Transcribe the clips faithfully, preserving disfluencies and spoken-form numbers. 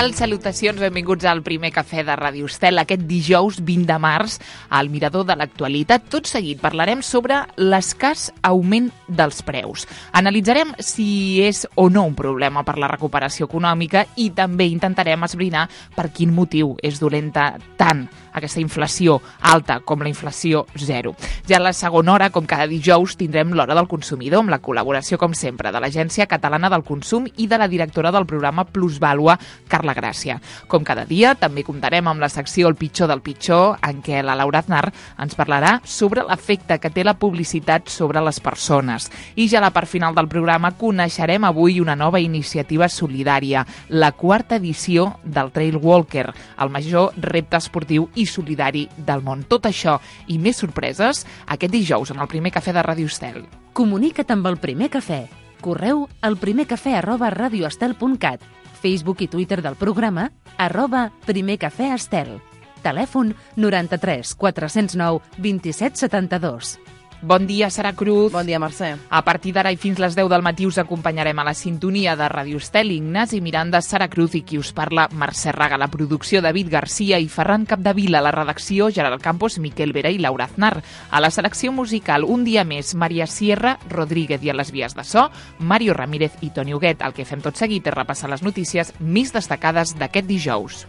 tal? Salutacions, benvinguts al primer cafè de Ràdio Estel, aquest dijous vint de març, al Mirador de l'Actualitat. Tot seguit parlarem sobre l'escàs augment dels preus. Analitzarem si és o no un problema per la recuperació econòmica i també intentarem esbrinar per quin motiu és dolenta tant aquesta inflació alta com la inflació zero. Ja a la segona hora, com cada dijous, tindrem l'Hora del Consumidor, amb la col·laboració, com sempre, de l'Agència Catalana del Consum i de la directora del programa Plusvàlua, Carla Gràcia. Com cada dia, també comptarem amb la secció El pitjor del pitjor, en què la Laura Aznar ens parlarà sobre l'efecte que té la publicitat sobre les persones. I ja a la part final del programa coneixerem avui una nova iniciativa solidària, la quarta edició del Trail Walker, el major repte esportiu i solidari del món. Tot això i més sorpreses aquest dijous en el primer cafè de Ràdio Estel. Comunica't amb el Primer Cafè. Correu al primercafè arroba radioestel punt cat. Facebook i Twitter del programa arroba primercafèestel. Telèfon noranta-tres quatre-cents nou vint-i-set setanta-dos. Bon dia, Sara Cruz. Bon dia, Mercè. A partir d'ara i fins les deu del matí us acompanyarem a la sintonia de Ràdio Estel, Ignasi Miranda, Sara Cruz i qui us parla, Mercè Raga. La producció, David Garcia i Ferran Capdevila. La redacció, Gerard Campos, Miquel Vera i Laura Aznar. A la selecció musical, un dia més, Maria Sierra Rodríguez, i a les vies de so, Mario Ramírez i Toni Huguet. El que fem tot seguit és repassar les notícies més destacades d'aquest dijous.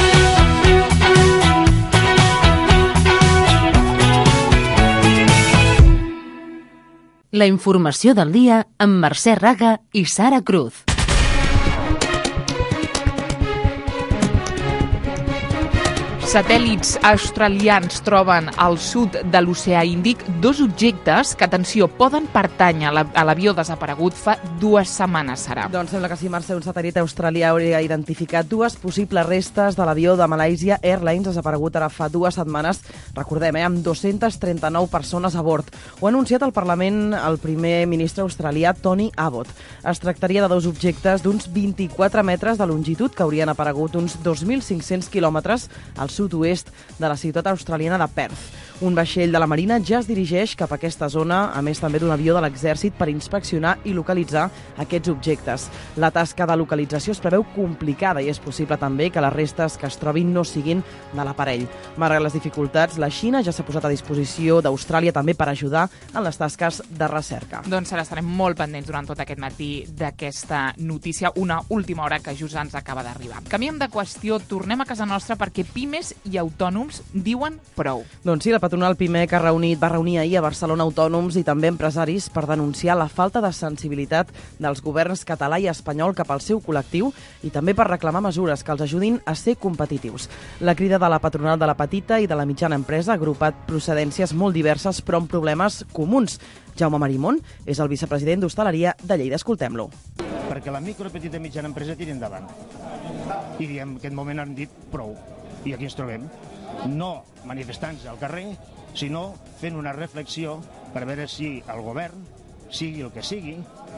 La informació del dia amb Mercè Raga i Sara Cruz. Satèl·lits australians troben al sud de l'oceà Índic dos objectes que, atenció, poden pertànyer a l'avió desaparegut fa dues setmanes, Sara. Doncs sembla que sí, Mercè, un satèl·lit australià hauria identificat dues possibles restes de l'avió de Malaysia Airlines desaparegut ara fa dues setmanes, recordem, eh, amb dues-centes trenta-nou persones a bord. Ho ha anunciat al Parlament el primer ministre australià Tony Abbott. Es tractaria de dos objectes d'uns vint-i-quatre metres de longitud que haurien aparegut uns dos mil cinc-cents quilòmetres al sud sud-oest de la ciutat australiana de Perth. Un vaixell de la Marina ja es dirigeix cap a aquesta zona, a més també d'un avió de l'exèrcit, per inspeccionar i localitzar aquests objectes. La tasca de localització es preveu complicada i és possible també que les restes que es trobin no siguin de l'aparell. Malgrat les dificultats, la Xina ja s'ha posat a disposició d'Austràlia també per ajudar en les tasques de recerca. Doncs ara estarem molt pendents durant tot aquest matí d'aquesta notícia, una última hora que just ens acaba d'arribar. Canviem de qüestió, tornem a casa nostra perquè pimes i autònoms diuen prou. Doncs sí, la patronal Pimec ha reunit, va reunir ahir a Barcelona autònoms i també empresaris per denunciar la falta de sensibilitat dels governs català i espanyol cap al seu col·lectiu i també per reclamar mesures que els ajudin a ser competitius. La crida de la patronal de la petita i de la mitjana empresa ha agrupat procedències molt diverses però amb problemes comuns. Jaume Marimón és el vicepresident d'Hostaleria de Lleida. Escoltem-lo. Perquè la micro, petita i mitjana empresa tiri endavant. I diem, en aquest moment han dit prou. I aquí ens trobem. No manifestant-se al carrer, sinó fent una reflexió per veure si el govern, sigui el que sigui,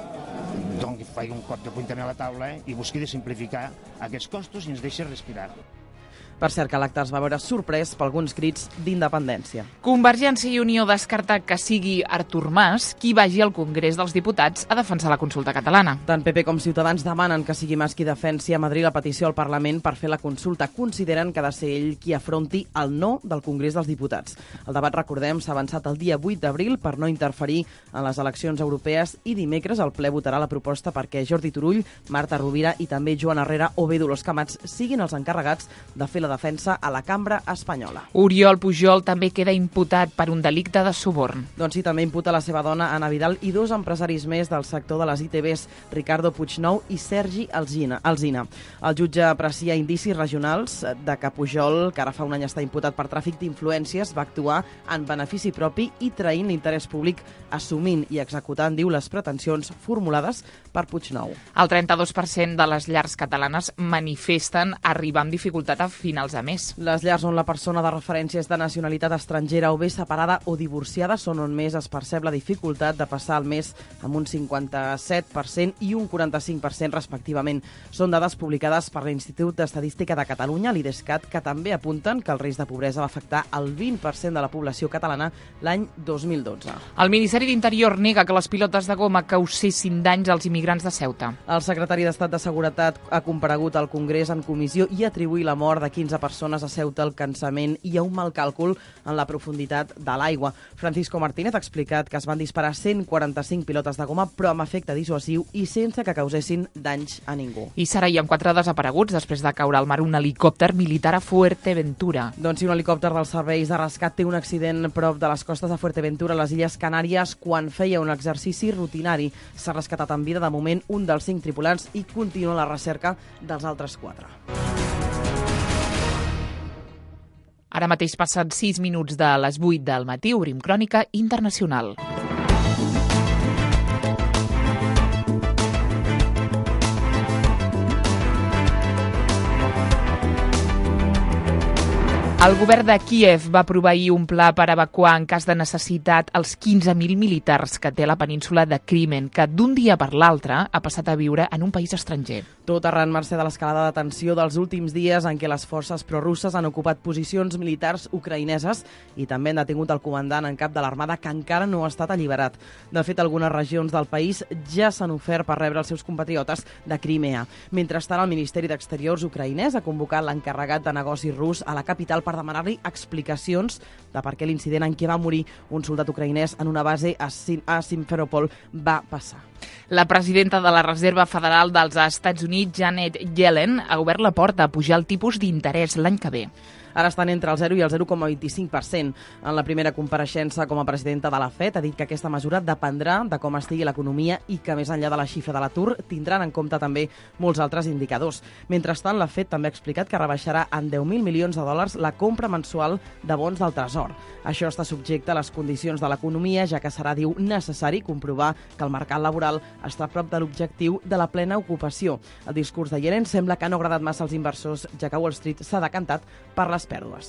doncs faci un cop de puny a la taula eh, i busqui de simplificar aquests costos i ens deixi respirar. Per cert, que l'acte es va veure sorprès per alguns crits d'independència. Convergència i Unió descarta que sigui Artur Mas qui vagi al Congrés dels Diputats a defensar la consulta catalana. Tant P P com Ciutadans demanen que sigui Mas qui defensi a Madrid la petició al Parlament per fer la consulta. Consideren que ha de ser ell qui afronti el no del Congrés dels Diputats. El debat, recordem, s'ha avançat el dia vuit d'abril per no interferir en les eleccions europees i dimecres el ple votarà la proposta perquè Jordi Turull, Marta Rovira i també Joan Herrera o bé Dolors Camats siguin els encarregats de fer la defensa a la cambra espanyola. Oriol Pujol també queda imputat per un delicte de suborn. Doncs sí, també imputa la seva dona, Anna Vidal, i dos empresaris més del sector de les I T Bs, Ricardo Puignou i Sergi Alzina. Alzina. El jutge aprecia indicis regionals de que Pujol, que ara fa un any està imputat per tràfic d'influències, va actuar en benefici propi i traint l'interès públic, assumint i executant, diu, les pretensions formulades per Puignou. El trenta-dos per cent de les llars catalanes manifesten arribar amb dificultat a finançar finals de mes. Les llars on la persona de referència és de nacionalitat estrangera o bé separada o divorciada són on més es percep la dificultat de passar el mes amb un cinquanta-set per cent i un quaranta-cinc per cent respectivament. Són dades publicades per l'Institut d'Estadística de Catalunya, l'IDESCAT, que també apunten que el risc de pobresa va afectar el vint per cent de la població catalana l'any dos mil dotze. El Ministeri d'Interior nega que les pilotes de goma causessin danys als immigrants de Ceuta. El secretari d'Estat de Seguretat ha comparegut al Congrés en comissió i atribuït la mort de quinze persones a Ceuta al cansament i a un mal càlcul en la profunditat de l'aigua. Francisco Martínez ha explicat que es van disparar cent quaranta-cinc pilotes de goma, però amb efecte dissuasiu i sense que causessin danys a ningú. I Sara, hi ha quatre desapareguts després de caure al mar un helicòpter militar a Fuerteventura. Doncs si un helicòpter dels serveis de rescat té un accident prop de les costes de Fuerteventura, a les Illes Canàries, quan feia un exercici rutinari. S'ha rescatat en vida de moment un dels cinc tripulants i continua la recerca dels altres quatre. Ara mateix passen sis minuts de les vuit del matí, obrim Crònica Internacional. El govern de Kíev va proveir un pla per evacuar en cas de necessitat els quinze mil militars que té la península de Crimen, que d'un dia per l'altre ha passat a viure en un país estranger. Tot arran, Mercè, de l'escalada de tensió dels últims dies en què les forces prorusses han ocupat posicions militars ucraïneses i també han detingut el comandant en cap de l'armada, que encara no ha estat alliberat. De fet, algunes regions del país ja s'han ofert per rebre els seus compatriotes de Crimea. Mentrestant, el Ministeri d'Exteriors ucraïnès ha convocat l'encarregat de negocis rus a la capital per demanar-li explicacions de per què l'incident en què va morir un soldat ucraïnès en una base a, Sim a Simferopol va passar. La presidenta de la Reserva Federal dels Estats Units, Janet Yellen, ha obert la porta a pujar el tipus d'interès l'any que ve. Ara estan entre el zero i el zero coma vint-i-cinc per cent. En la primera compareixença com a presidenta de la Fed ha dit que aquesta mesura dependrà de com estigui l'economia i que més enllà de la xifra de l'atur tindran en compte també molts altres indicadors. Mentrestant, la Fed també ha explicat que rebaixarà en deu mil milions de dòlars la compra mensual de bons del Tresor. Això està subjecte a les condicions de l'economia, ja que serà, diu, necessari comprovar que el mercat laboral està a prop de l'objectiu de la plena ocupació. El discurs de Yellen sembla que no ha agradat massa als inversors, ja que Wall Street s'ha decantat per les pèrdues.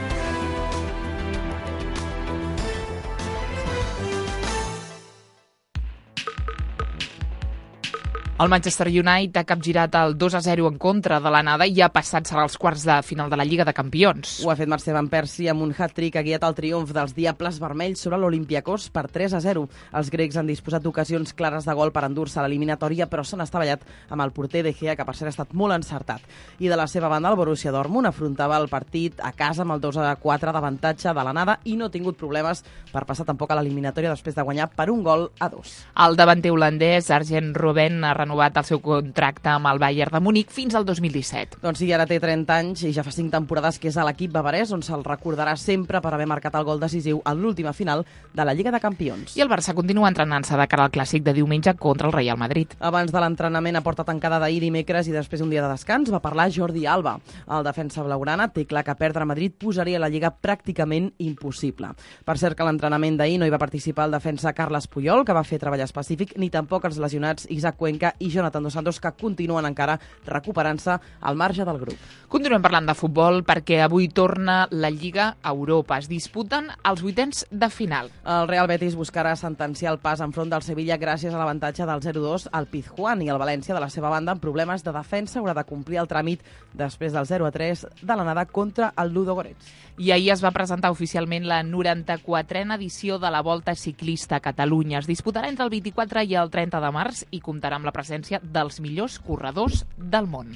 El Manchester United ha capgirat el dos a zero en contra de l'anada i ha passat serà als quarts de final de la Lliga de Campions. Ho ha fet Marcel Van Persie amb un hat-trick que ha guiat el triomf dels Diables Vermells sobre l'Olympiakos per tres a zero. Els grecs han disposat d'ocasions clares de gol per endur-se a l'eliminatòria, però s'han estavellat amb el porter De Gea, que per cert ha estat molt encertat. I de la seva banda, el Borussia Dortmund afrontava el partit a casa amb el dos a quatre d'avantatge de l'anada i no ha tingut problemes per passar tampoc a l'eliminatòria després de guanyar per un gol a dos. El davanter holandès, Arjen Robben, ha renovat el seu contracte amb el Bayern de Múnich fins al dos mil disset. Doncs sí, ara té trenta anys i ja fa cinc temporades que és a l'equip bavarès, on se'l recordarà sempre per haver marcat el gol decisiu en l'última final de la Lliga de Campions. I el Barça continua entrenant-se de cara al clàssic de diumenge contra el Real Madrid. Abans de l'entrenament a porta tancada d'ahir dimecres i després d'un dia de descans va parlar Jordi Alba. El defensa blaugrana té clar que perdre a Madrid posaria la Lliga pràcticament impossible. Per cert que l'entrenament d'ahir no hi va participar el defensa Carles Puyol, que va fer treball específic, ni tampoc els lesionats Isaac Cuenca i Jonathan Dos Santos, que continuen encara recuperant-se al marge del grup. Continuem parlant de futbol perquè avui torna la Lliga a Europa. Es disputen els vuitens de final. El Real Betis buscarà sentenciar el pas enfront del Sevilla gràcies a l'avantatge del zero dos al Pizjuán, i el València, de la seva banda, amb problemes de defensa, haurà de complir el tràmit després del zero a tres de l'anada contra el Ludogorets. I ahir es va presentar oficialment la noranta-quatrena edició de la Volta Ciclista a Catalunya. Es disputarà entre el vint-i-quatre i el trenta de març i comptarà amb la presència dels millors corredors del món.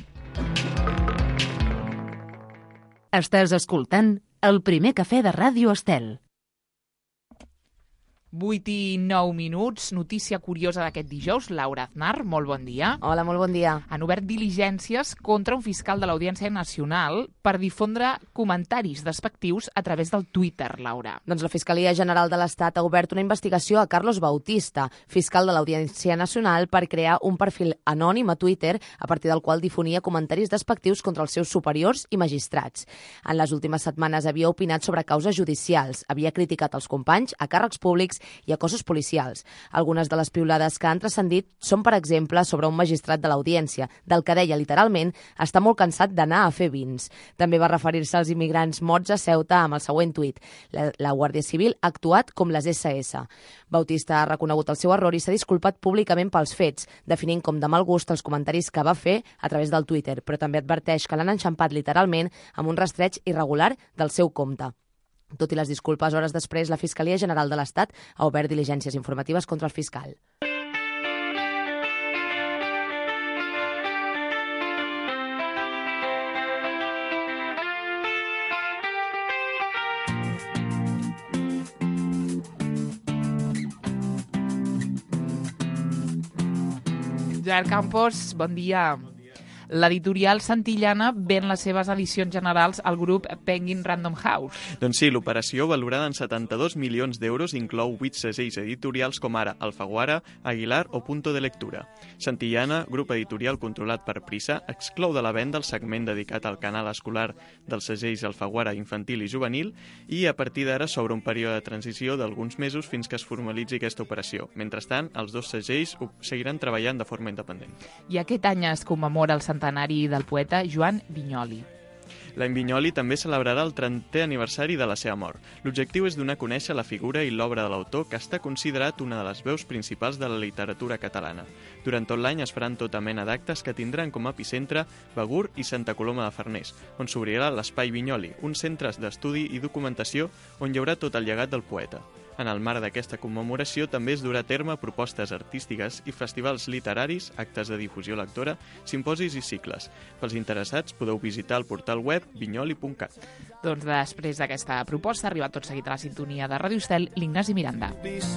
Estàs escoltant El Primer Cafè de Ràdio Estel. vuit i nou minuts. Notícia curiosa d'aquest dijous. Laura Aznar, molt bon dia. Hola, molt bon dia. Han obert diligències contra un fiscal de l'Audiència Nacional per difondre comentaris despectius a través del Twitter, Laura. Doncs la Fiscalia General de l'Estat ha obert una investigació a Carlos Bautista, fiscal de l'Audiència Nacional, per crear un perfil anònim a Twitter a partir del qual difonia comentaris despectius contra els seus superiors i magistrats. En les últimes setmanes havia opinat sobre causes judicials, havia criticat els companys a càrrecs públics públics i a cossos policials. Algunes de les piulades que han transcendit són, per exemple, sobre un magistrat de l'Audiència, del que deia literalment està molt cansat d'anar a fer vins. També va referir-se als immigrants mots a Ceuta amb el següent tuit: la, la Guàrdia Civil ha actuat com les esse esse. Bautista ha reconegut el seu error i s'ha disculpat públicament pels fets, definint com de mal gust els comentaris que va fer a través del Twitter, però també adverteix que l'han enxampat literalment amb un rastreig irregular del seu compte. Tot i les disculpes, hores després, la Fiscalia General de l'Estat ha obert diligències informatives contra el fiscal. Gerard Campos, bon dia. L'editorial Santillana ven les seves edicions generals al grup Penguin Random House. Doncs sí, l'operació, valorada en setanta-dos milions d'euros, inclou vuit segells editorials com ara Alfaguara, Aguilar o Punto de Lectura. Santillana, grup editorial controlat per Prisa, exclou de la venda el segment dedicat al canal escolar dels segells Alfaguara infantil i juvenil i a partir d'ara s'obre un període de transició d'alguns mesos fins que es formalitzi aquesta operació. Mentrestant, els dos segells seguiran treballant de forma independent. I aquest any es commemora el centenari del poeta Joan Vinyoli. L'any Vinyoli també celebrarà el trentè aniversari de la seva mort. L'objectiu és donar a conèixer la figura i l'obra de l'autor, que està considerat una de les veus principals de la literatura catalana. Durant tot l'any es faran tota mena d'actes que tindran com a epicentre Begur i Santa Coloma de Farners, on s'obrirà l'Espai Vinyoli, un centre d'estudi i documentació on hi haurà tot el llegat del poeta. En el marc d'aquesta commemoració també es durà a terme propostes artístiques i festivals literaris, actes de difusió lectora, simposis i cicles. Pels interessats podeu visitar el portal web vinyoli punt cat. Doncs després d'aquesta proposta ha arribat tot seguit a la sintonia de Ràdio Estel l'Ignasi Miranda.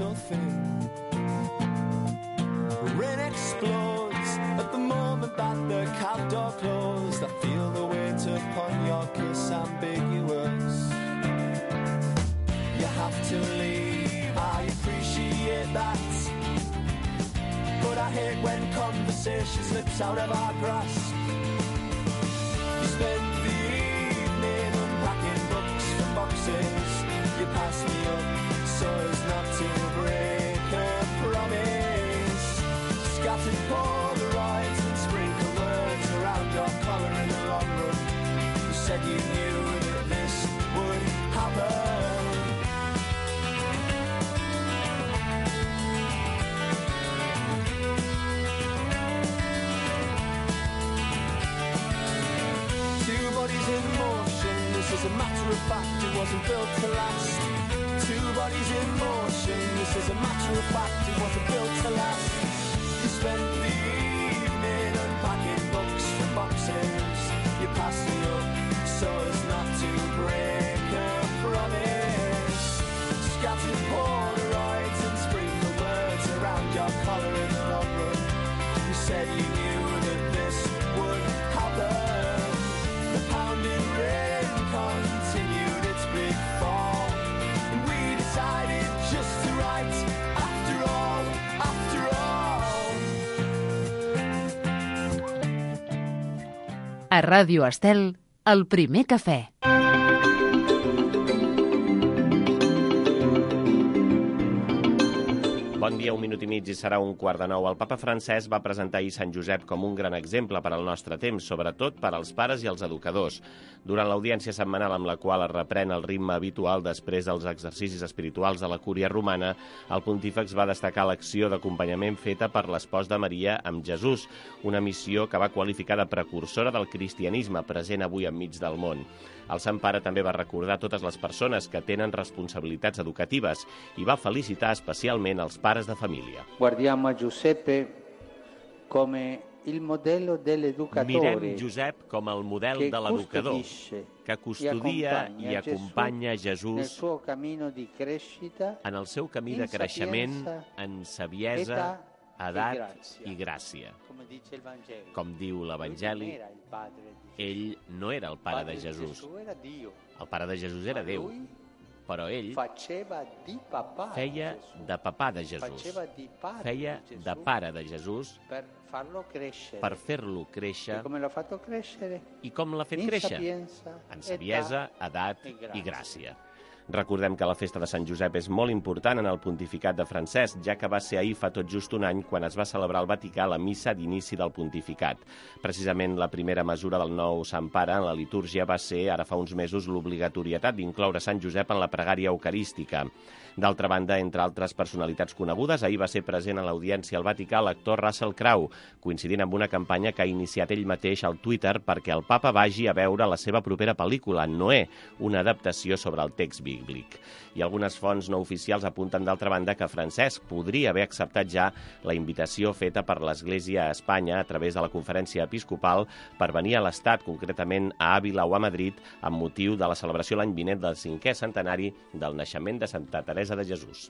I appreciate that, but I hate when conversation slips out of our grasp. You spend the evening unpacking books from boxes. You pass me up so as not to break a promise. Scattered Polaroids and sprinkle words around your collar in the long run. You said you knew that this would happen. This is a matter of fact, it wasn't built to last. Two bodies in motion, this is a matter of fact, it wasn't built to last. You spent the evening unpacking books from boxes. You passed me up so as not to break a promise. Scattered Polaroids and sprinkle words around your collar in the long run. You said you knew that this would happen. The pounding rain continued its big fall, and we decided just to write after all, after all. A Ràdio Estel, el primer cafè. Bon dia, un minut i mig i serà un quart de nou. El papa francès va presentar ahir Sant Josep com un gran exemple per al nostre temps, sobretot per als pares i els educadors. Durant l'audiència setmanal amb la qual es reprèn el ritme habitual després dels exercicis espirituals de la Cúria Romana, el pontífex va destacar l'acció d'acompanyament feta per l'espòs de Maria amb Jesús, una missió que va qualificar de precursora del cristianisme present avui enmig del món. El Sant Pare també va recordar totes les persones que tenen responsabilitats educatives i va felicitar especialment els pares de família. Guardiamo a Giuseppe come il modello dell'educatore. Mirem Josep com el model de l'educador que custodia i acompanya Jesús en el seu camí de creixement en saviesa, edat i gràcia. Com diu l'Evangeli, ell no era el pare de Jesús. El pare de Jesús era Déu, però ell feia de papà de Jesús. Feia de pare de Jesús per fer-lo créixer. I com l'ha fet créixer? En saviesa, edat i gràcia. Recordem que la festa de Sant Josep és molt important en el pontificat de Francesc, ja que va ser ahir fa tot just un any quan es va celebrar al Vaticà la missa d'inici del pontificat. Precisament la primera mesura del nou Sant Pare en la litúrgia va ser, ara fa uns mesos, l'obligatorietat d'incloure Sant Josep en la pregària eucarística. D'altra banda, entre altres personalitats conegudes, ahir va ser present a l'audiència al Vaticà l'actor Russell Crowe, coincidint amb una campanya que ha iniciat ell mateix al Twitter perquè el papa vagi a veure la seva propera pel·lícula, Noé, una adaptació sobre el text bíblic. I algunes fonts no oficials apunten, d'altra banda, que Francesc podria haver acceptat ja la invitació feta per l'Església a Espanya a través de la Conferència Episcopal per venir a l'Estat, concretament a Àvila o a Madrid, amb motiu de la celebració l'any vinent del cinquè centenari del naixement de Santa Teresa de Jesús.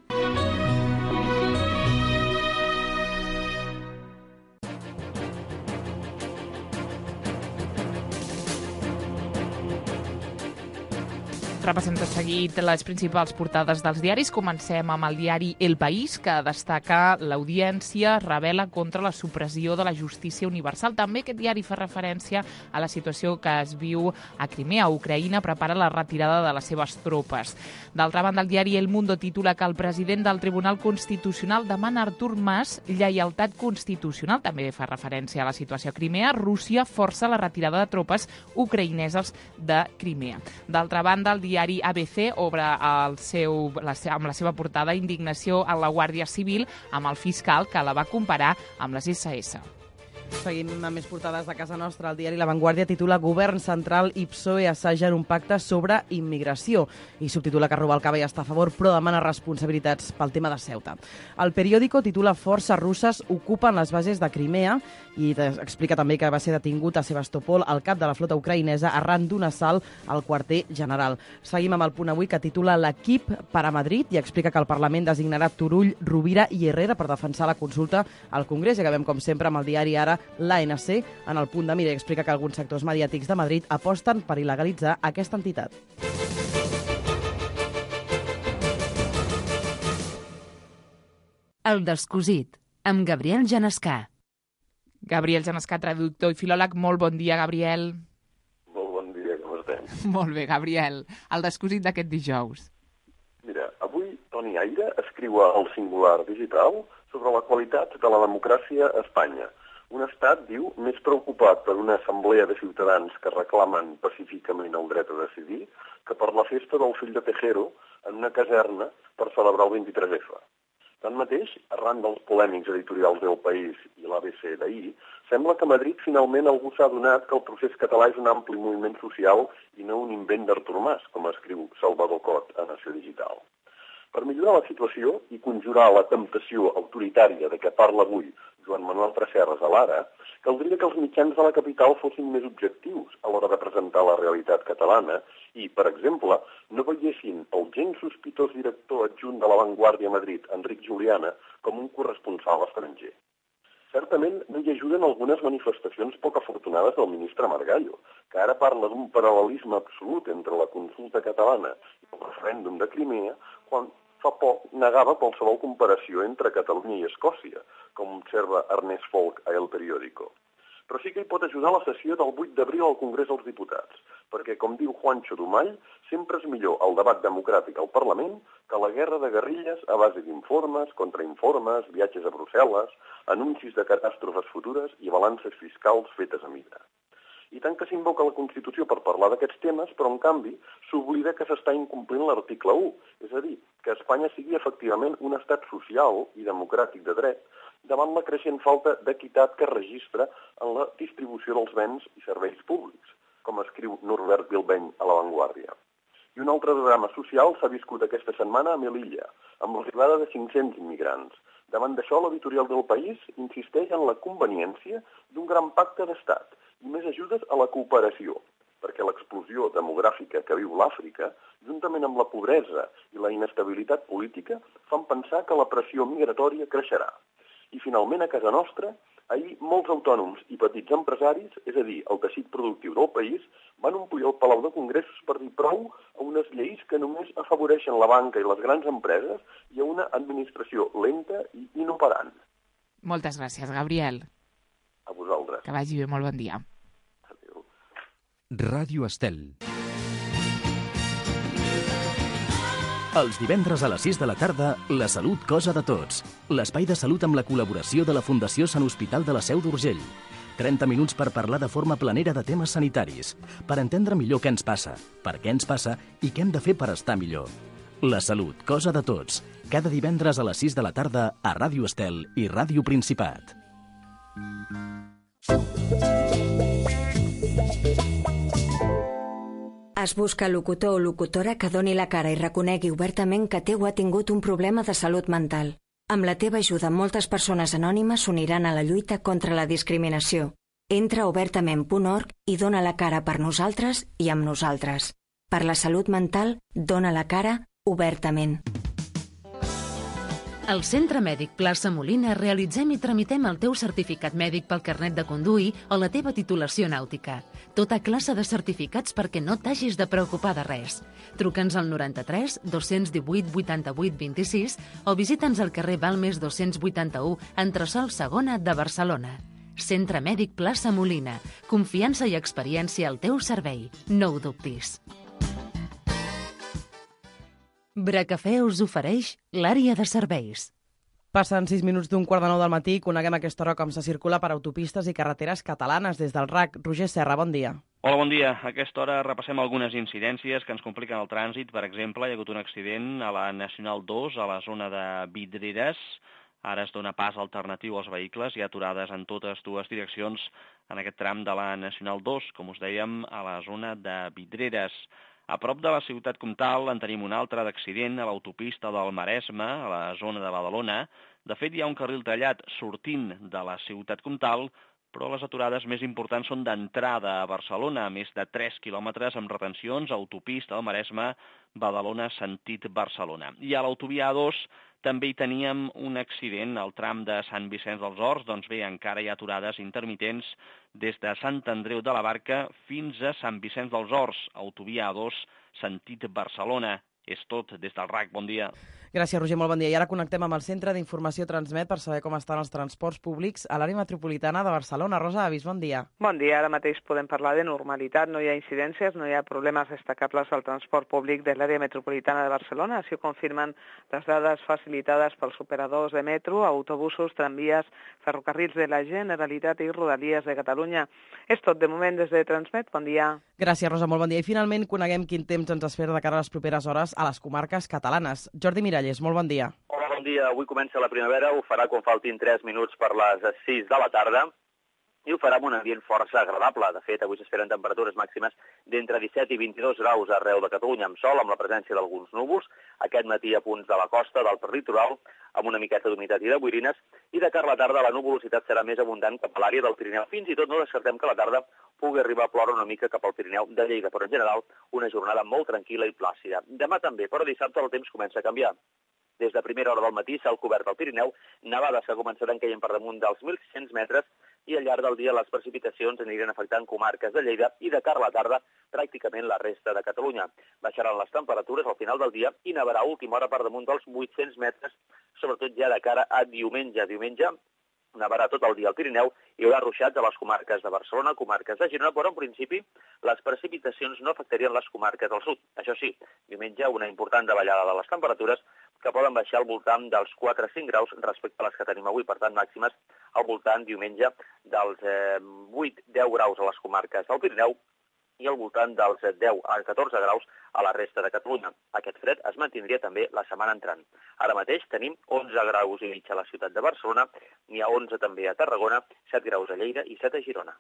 Repassem tot seguit les principals portades dels diaris. Comencem amb el diari El País, que destaca l'audiència revela contra la supressió de la justícia universal. També aquest diari fa referència a la situació que es viu a Crimea. Ucraïna prepara la retirada de les seves tropes. D'altra banda, el diari El Mundo titula que el president del Tribunal Constitucional demana a Artur Mas lleialtat constitucional. També fa referència a la situació a Crimea. Rússia força la retirada de tropes ucraïneses de Crimea. D'altra banda, el diari A B C obre el seu, la, amb la seva portada indignació a la Guàrdia Civil amb el fiscal que la va comparar amb les essa essa. Seguim amb més portades de casa nostra. El diari La Vanguardia titula Govern central i P S O E assagen un pacte sobre immigració i subtitula que Rubalcaba hi està a favor però demana responsabilitats pel tema de Ceuta. El periòdico titula Forces russes ocupen les bases de Crimea i explica també que va ser detingut a Sebastopol el cap de la flota ucraïnesa arran d'un assalt al quarter general. Seguim amb el Punt Avui que titula L'equip per a Madrid i explica que el Parlament designarà Turull, Rovira i Herrera per defensar la consulta al Congrés. I acabem com sempre amb el diari Ara l'A N C en el Punt de Mira explica que alguns sectors mediàtics de Madrid aposten per il·legalitzar aquesta entitat. El Descosit, amb Gabriel Genescà. Gabriel Genescà, traductor i filòleg. Molt bon dia, Gabriel. Molt bon dia, com estem? Molt bé, Gabriel. El Descosit d'aquest dijous. Mira, avui Toni Aire escriu al Singular Digital sobre la qualitat de la democràcia a Espanya. Un estat, diu, més preocupat per una assemblea de ciutadans que reclamen pacíficament el dret a decidir que per la festa del fill de Tejero en una caserna per celebrar el vint-i-tres efa. Tanmateix, arran dels polèmics editorials del País i l'A B C d'ahir, sembla que a Madrid finalment algú s'ha adonat que el procés català és un ampli moviment social i no un invent d'Artur Mas, com escriu Salvador Cot a Nació Digital. Per millorar la situació i conjurar la temptació autoritària de què parla avui Joan Manuel Tresserras a l'Ara, caldria que els mitjans de la capital fossin més objectius a l'hora de presentar la realitat catalana i, per exemple, no veiessin el gens sospitós director adjunt de La Vanguardia a Madrid, Enric Juliana, com un corresponsal estranger. Certament no hi ajuden algunes manifestacions poc afortunades del ministre Margallo, que ara parla d'un paral·lelisme absolut entre la consulta catalana i el referèndum de Crimea, quan fa poc negava qualsevol comparació entre Catalunya i Escòcia, com observa Ernest Folk a El Periódico. Però sí que hi pot ajudar la sessió del vuit d'abril al Congrés dels Diputats, perquè, com diu Juancho Dumall, sempre és millor el debat democràtic al Parlament que la guerra de guerrilles a base d'informes, contrainformes, viatges a Brussel·les, anuncis de catàstrofes futures i balances fiscals fetes a mida. I tant que s'invoca la Constitució per parlar d'aquests temes, però en canvi s'oblida que s'està incomplint l'article u, és a dir, que Espanya sigui efectivament un estat social i democràtic de dret davant la creixent falta d'equitat que registra en la distribució dels béns i serveis públics, com escriu Norbert Bilbeny a La Vanguardia. I un altre drama social s'ha viscut aquesta setmana a Melilla, amb l'arribada de cinc-cents immigrants. Davant d'això, l'editorial del País insisteix en la conveniència d'un gran pacte d'estat i més ajudes a la cooperació, perquè l'explosió demogràfica que viu l'Àfrica, juntament amb la pobresa i la inestabilitat política, fan pensar que la pressió migratòria creixerà. I finalment, a casa nostra, ahir molts autònoms i petits empresaris, és a dir, el teixit productiu del país, van omplir el Palau de Congressos per dir prou a unes lleis que només afavoreixen la banca i les grans empreses i a una administració lenta i inoperant. Moltes gràcies, Gabriel. A vosaltres. Que vagi bé, molt bon dia. Ràdio Estel. Els divendres a les sis de la tarda, La Salut, cosa de tots. L'espai de salut amb la col·laboració de la Fundació Sant Hospital de la Seu d'Urgell. trenta minuts per parlar de forma planera de temes sanitaris, per entendre millor què ens passa, per què ens passa i què hem de fer per estar millor. La Salut, cosa de tots. Cada divendres a les sis de la tarda a Ràdio Estel i Ràdio Principat. Es busca locutor o locutora que doni la cara i reconegui obertament que té o ha tingut un problema de salut mental. Amb la teva ajuda, moltes persones anònimes s'uniran a la lluita contra la discriminació. Entra a obertament punt org i dona la cara per nosaltres i amb nosaltres. Per la salut mental, dona la cara obertament. Al Centre Mèdic Plaça Molina realitzem i tramitem el teu certificat mèdic pel carnet de conduir o la teva titulació nàutica. Tota classe de certificats perquè no t'hagis de preocupar de res. Truca'ns al noranta-tres dos-cents divuit vuitanta-vuit vint-i-sis o visita'ns al carrer Balmes dos-cents vuitanta-u, entresòl segona de Barcelona. Centre Mèdic Plaça Molina. Confiança i experiència al teu servei. No ho dubtis. Bracafè us ofereix l'àrea de serveis. Passen sis minuts d'un quart de nou del matí, coneguem a aquesta hora com se circula per autopistes i carreteres catalanes. Des del R A C, Roger Serra, bon dia. Hola, bon dia. A aquesta hora repassem algunes incidències que ens compliquen el trànsit. Per exemple, hi ha hagut un accident a la Nacional dos, a la zona de Vidreres. Ara es dona pas alternatiu als vehicles. Hi ha aturades en totes dues direccions en aquest tram de la Nacional dos, com us dèiem, a la zona de Vidreres. A prop de la ciutat comtal en tenim un altre d'accident a l'autopista del Maresme, a la zona de Badalona. De fet, hi ha un carril tallat sortint de la ciutat comtal, però les aturades més importants són d'entrada a Barcelona, a més de tres quilòmetres amb retencions a autopista del Maresme, Badalona, sentit Barcelona. I a l'autovia A dos també hi teníem un accident al tram de Sant Vicenç dels Horts, doncs bé, encara hi ha aturades intermitents des de Sant Andreu de la Barca fins a Sant Vicenç dels Horts, autovia A dos, sentit Barcelona. És tot des del R A C. Bon dia. Gràcies, Roger, molt bon dia. I ara connectem amb el Centre d'Informació Transmet per saber com estan els transports públics a l'àrea metropolitana de Barcelona. Rosa Avis, bon dia. Bon dia. Ara mateix podem parlar de normalitat. No hi ha incidències, no hi ha problemes destacables al transport públic de l'àrea metropolitana de Barcelona. Així ho confirmen les dades facilitades pels operadors de metro, autobusos, tramvies, ferrocarrils de la Generalitat i Rodalies de Catalunya. És tot de moment des de Transmet. Bon dia. Gràcies, Rosa, molt bon dia. I finalment coneguem quin temps ens espera de cara a les properes hores a les comarques catalanes. Jordi Miralles, molt bon dia. Hola, bon dia. Avui comença la primavera, ho farà quan faltin tres minuts per les sis de la tarda i ho farà amb un ambient força agradable. De fet, avui s'esperen temperatures màximes d'entre disset i vint-i-dos graus arreu de Catalunya, amb sol, amb la presència d'alguns núvols, aquest matí a punts de la costa, del prelitoral, amb una miqueta d'humitat i de boirines, i de cara a la tarda la nuvolositat serà més abundant cap a l'àrea del Pirineu. Fins i tot no descartem que a la tarda pugui arribar a ploure una mica cap al Pirineu de Lleida, però en general una jornada molt tranquil·la i plàcida. Demà també, però dissabte el temps comença a canviar. Des de primera hora del matí s'ha cobert el Pirineu, nevades que començaran caient per damunt dels mil sis-cents metres i al llarg del dia les precipitacions aniran afectant comarques de Lleida i de cara a la tarda pràcticament la resta de Catalunya. Baixaran les temperatures al final del dia i nevarà a última hora per damunt dels vuit-cents metres, sobretot ja de cara a diumenge. Diumenge nevarà tot el dia al Pirineu, hi haurà ruixats a les comarques de Barcelona, comarques de Girona, però en principi les precipitacions no afectarien les comarques del sud. Això sí, diumenge una important davallada de les temperatures que poden baixar al voltant dels quatre a cinc graus respecte a les que tenim avui, per tant màximes al voltant diumenge dels eh, vuit a deu graus a les comarques del Pirineu i al voltant dels deu a catorze graus a la resta de Catalunya. Aquest fred es mantindria també la setmana entrant. Ara mateix tenim onze graus i mig a la ciutat de Barcelona, n'hi ha onze també a Tarragona, set graus a Lleida i set a Girona.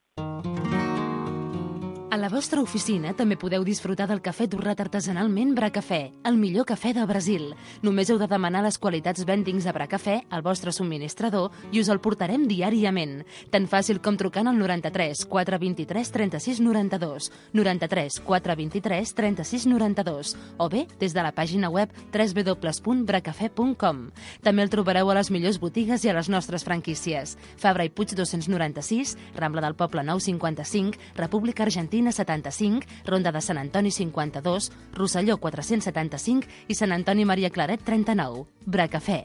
A la vostra oficina també podeu disfrutar del cafè torrat artesanalment Bracafè, el millor cafè de Brasil. Només heu de demanar les qualitats vendings de Bracafè al vostre subministrador i us el portarem diàriament. Tan fàcil com trucant al noranta-tres quatre vint-i-tres trenta-sis noranta-dos, noranta-tres quatre vint-i-tres trenta-sis noranta-dos o bé des de la pàgina web w w w punt bracafè punt com. També el trobareu a les millors botigues i a les nostres franquícies. Fabra i Puig dos-cents noranta-sis, Rambla del Poble nou cinquanta-cinc, República Argentina setanta-cinc, Ronda de Sant Antoni cinquanta-dos, Rosselló quatre-cents setanta-cinc i Sant Antoni Maria Claret trenta-nou. Bracafè.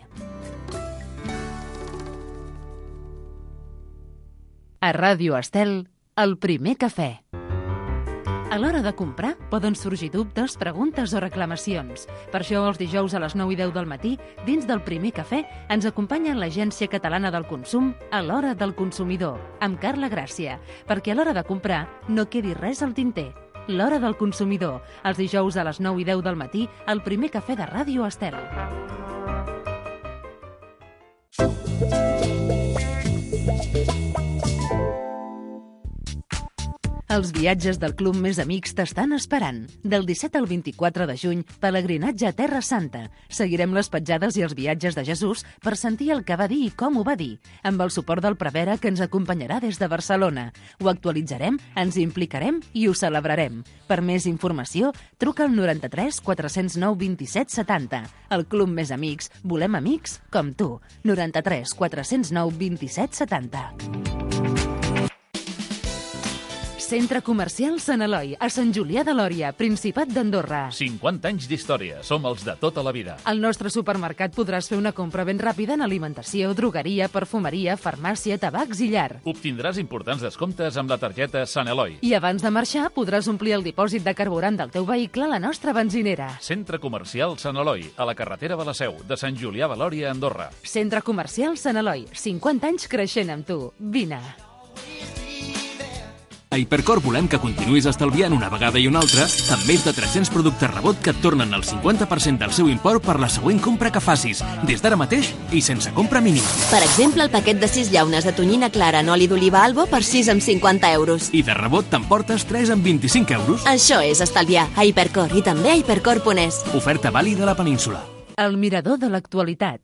A Ràdio Estel, el primer cafè. A l'hora de comprar poden sorgir dubtes, preguntes o reclamacions. Per això els dijous a les nou i deu del matí, dins del Primer Cafè, ens acompanya l'Agència Catalana del Consum a l'Hora del Consumidor, amb Carla Gràcia, perquè a l'hora de comprar no quedi res al tinter. L'Hora del Consumidor, els dijous a les nou i deu del matí, al Primer Cafè de Ràdio Estel. Els viatges del Club Més Amics t'estan esperant. Del disset al vint-i-quatre de juny, pelegrinatge a Terra Santa. Seguirem les petjades i els viatges de Jesús per sentir el que va dir i com ho va dir, amb el suport del prevere que ens acompanyarà des de Barcelona. Ho actualitzarem, ens implicarem i ho celebrarem. Per més informació, truca al noranta-tres quatre zero nou vint-i-set setanta. El Club Més Amics, volem amics com tu. noranta-tres quatre zero nou vint-i-set setanta. Centre Comercial Sant Eloi, a Sant Julià de Lòria, Principat d'Andorra. cinquanta anys d'història, som els de tota la vida. Al nostre supermercat podràs fer una compra ben ràpida en alimentació, drogueria, perfumeria, farmàcia, tabacs i llar. Obtindràs importants descomptes amb la targeta Sant Eloi. I abans de marxar podràs omplir el dipòsit de carburant del teu vehicle a la nostra benzinera. Centre Comercial Sant Eloi, a la carretera de la Seu, de Sant Julià de Lòria, Andorra. Centre Comercial Sant Eloi, cinquanta anys creixent amb tu. Vine. A Hipercor volem que continuïs estalviant una vegada i una altra amb més de tres-cents productes rebot que et tornen el cinquanta per cent del seu import per la següent compra que facis, des d'ara mateix i sense compra mínima. Per exemple, el paquet de sis llaunes de tonyina clara en oli d'oliva Albo per sis amb cinquanta euros. I de rebot t'emportes tres amb vint-i-cinc euros. Això és estalviar a Hipercor i també a hipercor punt es. Oferta vàlida a la península. El mirador de l'actualitat.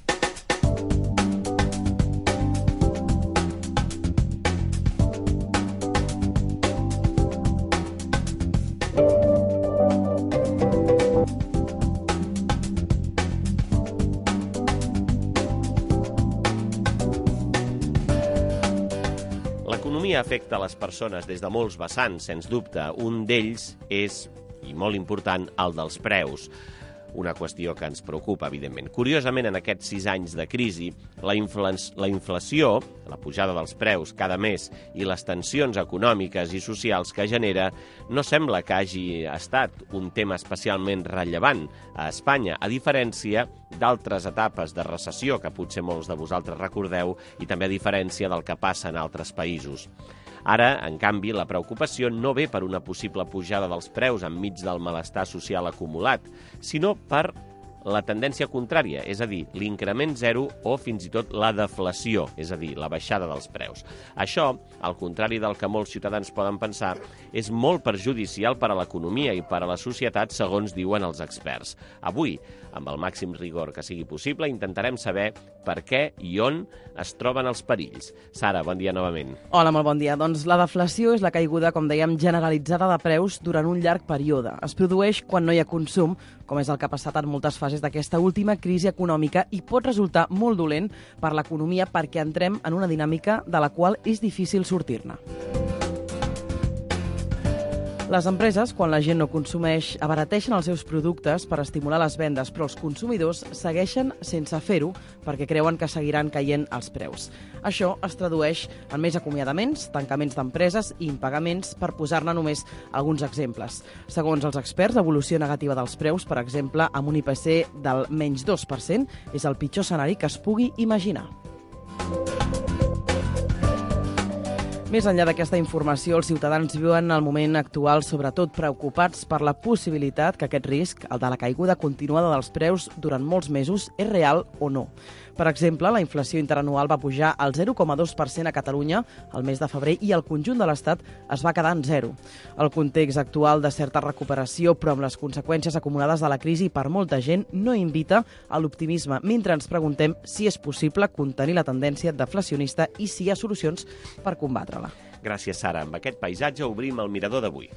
L'economia afecta a les persones des de molts vessants, sens dubte. Un d'ells és, i molt important, el dels preus. Una qüestió que ens preocupa, evidentment. Curiosament, en aquests sis anys de crisi, la, infla la inflació, la pujada dels preus cada mes i les tensions econòmiques i socials que genera no sembla que hagi estat un tema especialment rellevant a Espanya, a diferència d'altres etapes de recessió que potser molts de vosaltres recordeu i també a diferència del que passa en altres països. Ara, en canvi, la preocupació no ve per una possible pujada dels preus enmig del malestar social acumulat, sinó per la tendència contrària, és a dir, l'increment zero o fins i tot la deflació, és a dir, la baixada dels preus. Això, al contrari del que molts ciutadans poden pensar, és molt perjudicial per a l'economia i per a la societat, segons diuen els experts. Avui, amb el màxim rigor que sigui possible, intentarem saber per què i on es troben els perills. Sara, bon dia novament. Hola, molt bon dia. Doncs la deflació és la caiguda, com dèiem, generalitzada de preus durant un llarg període. Es produeix quan no hi ha consum, com és el que ha passat en moltes fases d'aquesta última crisi econòmica, i pot resultar molt dolent per l'economia perquè entrem en una dinàmica de la qual és difícil sortir-ne. Les empreses, quan la gent no consumeix, abarateixen els seus productes per estimular les vendes, però els consumidors segueixen sense fer-ho perquè creuen que seguiran caient els preus. Això es tradueix en més acomiadaments, tancaments d'empreses i impagaments, per posar-ne només alguns exemples. Segons els experts, l'evolució negativa dels preus, per exemple, amb un I P C del menys dos per cent, és el pitjor escenari que es pugui imaginar. Més enllà d'aquesta informació, els ciutadans viuen el moment actual sobretot preocupats per la possibilitat que aquest risc, el de la caiguda continuada dels preus durant molts mesos, és real o no. Per exemple, la inflació interanual va pujar al zero coma dos per cent a Catalunya el mes de febrer i el conjunt de l'Estat es va quedar en zero. El context actual de certa recuperació, però amb les conseqüències acumulades de la crisi per molta gent, no invita a l'optimisme, mentre ens preguntem si és possible contenir la tendència deflacionista i si hi ha solucions per combatre-la. Gràcies, Sara. Amb aquest paisatge obrim el mirador d'avui.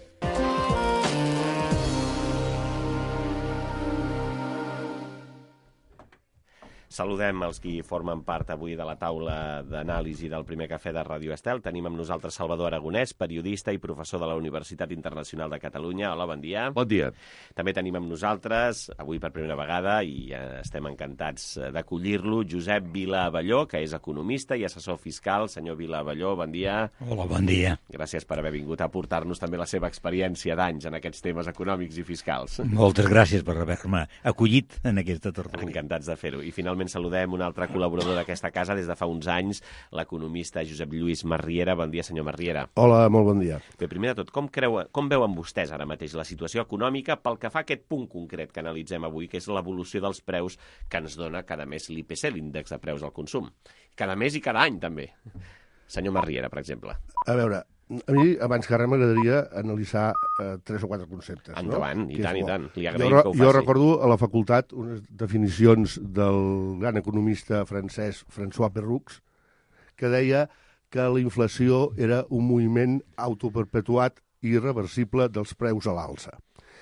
Saludem els qui formen part avui de la taula d'anàlisi del primer cafè de Ràdio Estel. Tenim amb nosaltres Salvador Aragonès, periodista i professor de la Universitat Internacional de Catalunya. Hola, bon dia. Bon dia. També tenim amb nosaltres, avui per primera vegada, i estem encantats d'acollir-lo, Josep Vila Abelló, que és economista i assessor fiscal. Senyor Vila Abelló, bon dia. Hola, bon dia. Gràcies per haver vingut a aportar-nos també la seva experiència d'anys en aquests temes econòmics i fiscals. Moltes gràcies per haver-me acollit en aquesta tertúlia. Encantats de fer-ho. I finalment saludem un altre col·laborador d'aquesta casa des de fa uns anys, l'economista Josep Lluís Marriera. Bon dia, senyor Marriera. Hola, molt bon dia. Bé, primer de tot, com, creu, com veuen vostès ara mateix la situació econòmica pel que fa a aquest punt concret que analitzem avui, que és l'evolució dels preus que ens dona cada mes l'I P C, l'índex de preus al consum? Cada mes i cada any, també. Senyor Marriera, per exemple. A veure, a mi, abans que res, m'agradaria analitzar eh, tres o quatre conceptes. Endavant, no? i tant, i tant. Li agraïm jo, que ho faci. Jo recordo a la facultat unes definicions del gran economista francès François Perroux, que deia que la inflació era un moviment autoperpetuat i irreversible dels preus a l'alça.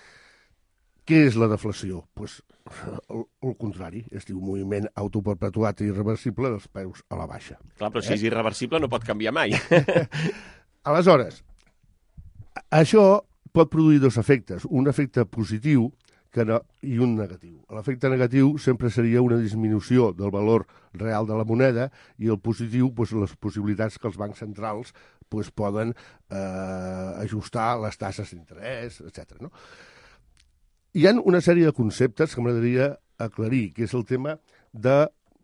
Què és la deflació? Pues, el, el contrari, és dir, un moviment autoperpetuat i irreversible dels preus a la baixa. Clar, però si és irreversible no pot canviar mai. Aleshores, això pot produir dos efectes, un efecte positiu que no, i un negatiu. L'efecte negatiu sempre seria una disminució del valor real de la moneda i el positiu, doncs, les possibilitats que els bancs centrals doncs, poden eh, ajustar les tasses d'interès, etcètera. No? Hi ha una sèrie de conceptes que m'agradaria aclarir, que és el tema de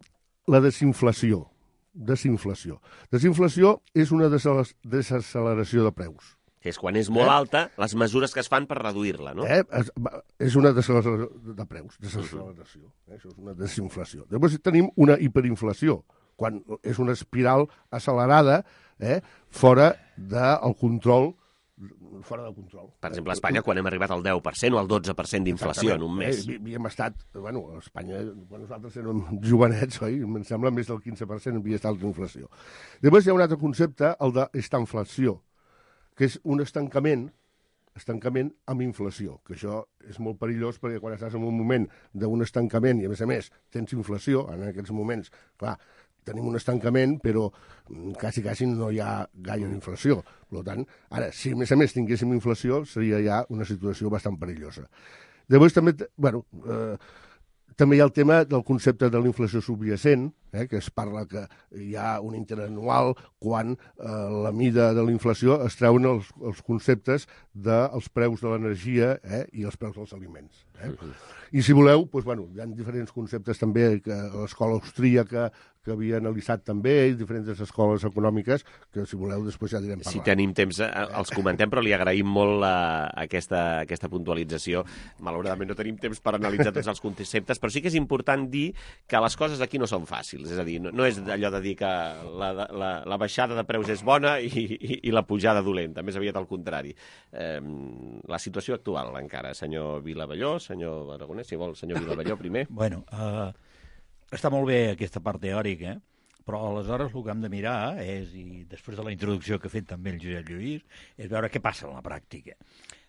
la desinflació. Desinflació. Desinflació és una desacceleració de preus. Que és quan és molt eh? alta les mesures que es fan per reduir-la, no? Eh? És, és una desacceleració de preus, desacceleració. Uh-huh. eh? Això és una desinflació. Després tenim una hiperinflació, quan és una espiral accelerada eh? fora del control fora de control. Per exemple, a Espanya, quan hem arribat al deu per cent o al dotze per cent d'inflació en un mes. Eh, havíem estat, bueno, a Espanya, quan nosaltres érem jovenets, oi? Em sembla més del quinze per cent havia estat l'inflació. Després hi ha un altre concepte, el d'estanflació, que és un estancament, estancament amb inflació, que això és molt perillós perquè quan estàs en un moment d'un estancament i, a més a més, tens inflació, en aquests moments, clar, tenim un estancament, però quasi, quasi no hi ha gaire inflació. Per tant, ara, si a més a més tinguéssim inflació, seria ja una situació bastant perillosa. Després també, bueno, eh, també hi ha el tema del concepte de l'inflació subjacent, eh, que es parla que hi ha un interanual quan eh, la mida de la inflació es treuen els, els conceptes dels preus de l'energia eh, i els preus dels aliments. Eh? Uh-huh. I si voleu, doncs, bueno, hi ha diferents conceptes també que l'escola austríaca que havia analitzat també, i diferents escoles econòmiques, que si voleu després ja direm parlar. Si tenim temps eh, els comentem, però li agraïm molt la, aquesta, aquesta puntualització. Malauradament no tenim temps per analitzar tots els conceptes, però sí que és important dir que les coses aquí no són fàcils. És a dir, no, no és allò de dir que la, la, la baixada de preus és bona i, i, i la pujada dolenta, més aviat al contrari. Eh, la situació actual encara, senyor Vilavelló, senyor Aragonès, si vol, senyor Vilavelló primer. Bueno, uh... està molt bé aquesta part teòrica, però aleshores el que hem de mirar és, i després de la introducció que ha fet també el Josep Lluís, és veure què passa en la pràctica.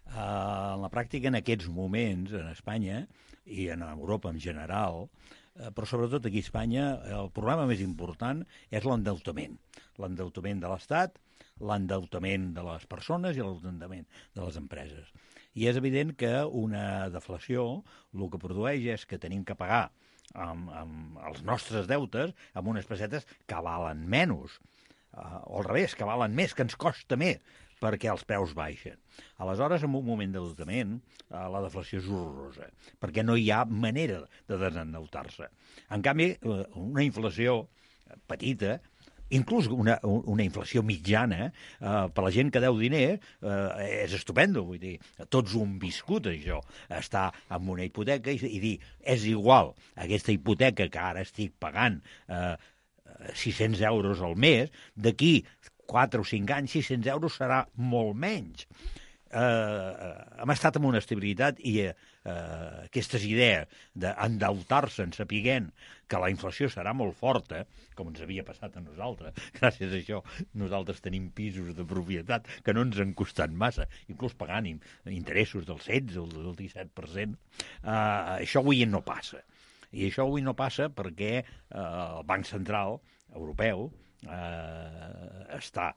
Uh, en la pràctica, en aquests moments, en Espanya i en Europa en general, uh, però sobretot aquí a Espanya, el problema més important és l'endeutament. L'endeutament de l'Estat, l'endeutament de les persones i l'endeutament de les empreses. I és evident que una deflació el que produeix és que tenim que pagar amb, amb els nostres deutes amb unes pessetes que valen menys, uh, o al revés, que valen més, que ens costa més, perquè els preus baixen. Aleshores, en un moment d'endeutament, uh, la deflació és horrorosa, perquè no hi ha manera de desendeutar-se. En canvi, uh, una inflació petita, inclús una, una inflació mitjana, eh, per la gent que deu diners, eh, és estupendo. Vull dir, tots ho hem viscut, això. Estar amb una hipoteca i, i dir, és igual, aquesta hipoteca que ara estic pagant eh, sis-cents euros al mes, d'aquí quatre o cinc anys, sis-cents euros serà molt menys. Eh, hem estat amb una estabilitat i eh, aquestes idees d'endeutar-se en sapiguent que la inflació serà molt forta, com ens havia passat a nosaltres. Gràcies a això nosaltres tenim pisos de propietat que no ens han costat massa, inclús pagant interessos del setze o del disset per cent. Eh, això avui no passa. I això avui no passa perquè eh, el Banc Central Europeu eh, està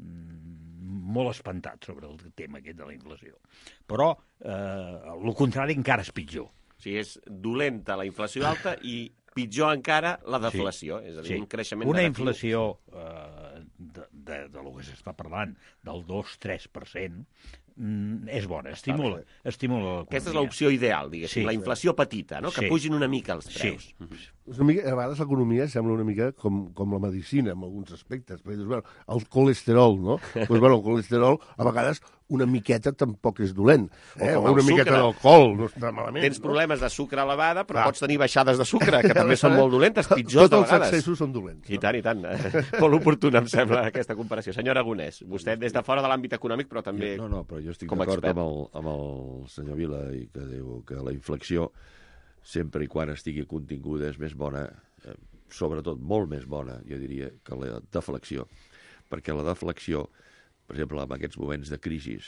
molt espantat sobre el tema aquest de la inflació. Però eh, el contrari encara és pitjor. O sigui, és dolenta la inflació alta i pitjor encara la deflació, sí, és a dir, sí. un creixement Una negatiu. inflació eh, de, de, de lo que s'està parlant, del dos tres per cent, mm, és bona, estimula, estimula l'economia. Aquesta és l'opció ideal, diguéssim, Sí. la inflació petita, no? que Sí. pugin una mica els preus. Sí. És una mica, a vegades l'economia sembla una mica com, com la medicina en alguns aspectes. Perquè dius, bueno, el colesterol, no? Pues, bueno, el colesterol a vegades una miqueta tampoc és dolent. Eh? O com O una el miqueta sucre. d'alcohol no està malament. Tens no? problemes de sucre elevada, però Clar. pots tenir baixades de sucre, que també són molt dolentes, pitjors Tots de els vegades. excessos són dolents. I tant, i tant. Molt oportuna, em sembla, aquesta comparació. Senyor Aragonès, vostè des de fora de l'àmbit econòmic, però també No, no, però jo estic com a d'acord expert. amb, el, amb el senyor Vila i que diu que la inflexió, sempre i quan estigui continguda, és més bona, eh, sobretot molt més bona, jo diria, que la deflexió. Perquè la deflexió, per exemple, en aquests moments de crisi,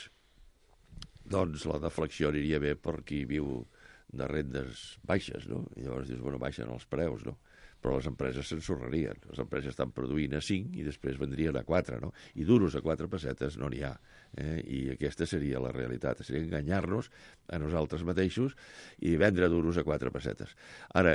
doncs la deflexió aniria bé per qui viu de rendes baixes, no? I llavors dius, bueno, baixen els preus, no? Però les empreses s'ensorrarien. Les empreses estan produint a cinc i després vendrien a quatre, no? I duros a quatre pessetes no n'hi ha. Eh? I aquesta seria la realitat. Seria enganyar-nos a nosaltres mateixos i vendre duros a quatre pessetes. Ara,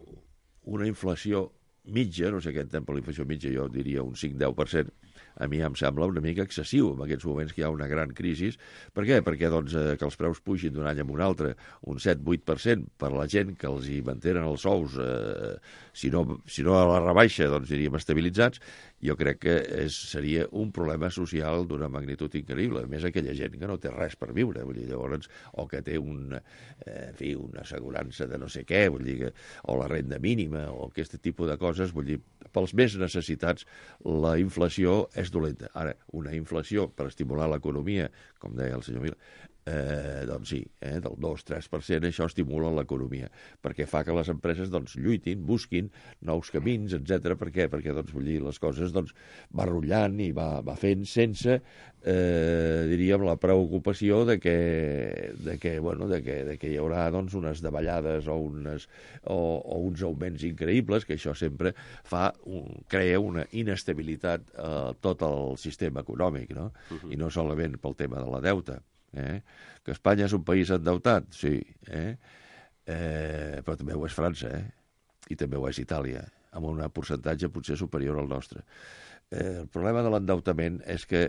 una inflació mitja, no sé què entén per la inflació mitja, jo diria un cinc deu per cent, a mi em sembla una mica excessiu en aquests moments que hi ha una gran crisi. Per què? Perquè doncs, eh, que els preus pugin d'un any a un altre un set vuit per cent per a la gent que els hi mantenen els sous, eh, si, no, si no a la rebaixa, doncs diríem estabilitzats, jo crec que és, seria un problema social d'una magnitud increïble. A més, aquella gent que no té res per viure, vull dir, llavors, o que té un, eh, en fi, una assegurança de no sé què, vull dir, que, o la renda mínima, o aquest tipus de coses, vull dir, pels més necessitats, la inflació és dolenta. Ara, una inflació per estimular l'economia, com deia el senyor Vila, eh, doncs sí, eh, del dos tres per cent, això estimula l'economia, perquè fa que les empreses doncs, lluitin, busquin nous camins, etcètera. Per què? Perquè doncs, vull dir, les coses doncs, va rotllant i va, va fent sense, eh, diríem, la preocupació de que, de que, bueno, de que, de que hi haurà doncs, unes davallades o, unes, o, o uns augments increïbles, que això sempre fa un, crea una inestabilitat a tot el sistema econòmic, no? Uh-huh. I no solament pel tema de la deuta. Eh? Que Espanya és un país endeutat, sí, eh? Eh, però també ho és França, eh? I també ho és Itàlia, amb un percentatge potser superior al nostre. Eh, el problema de l'endeutament és que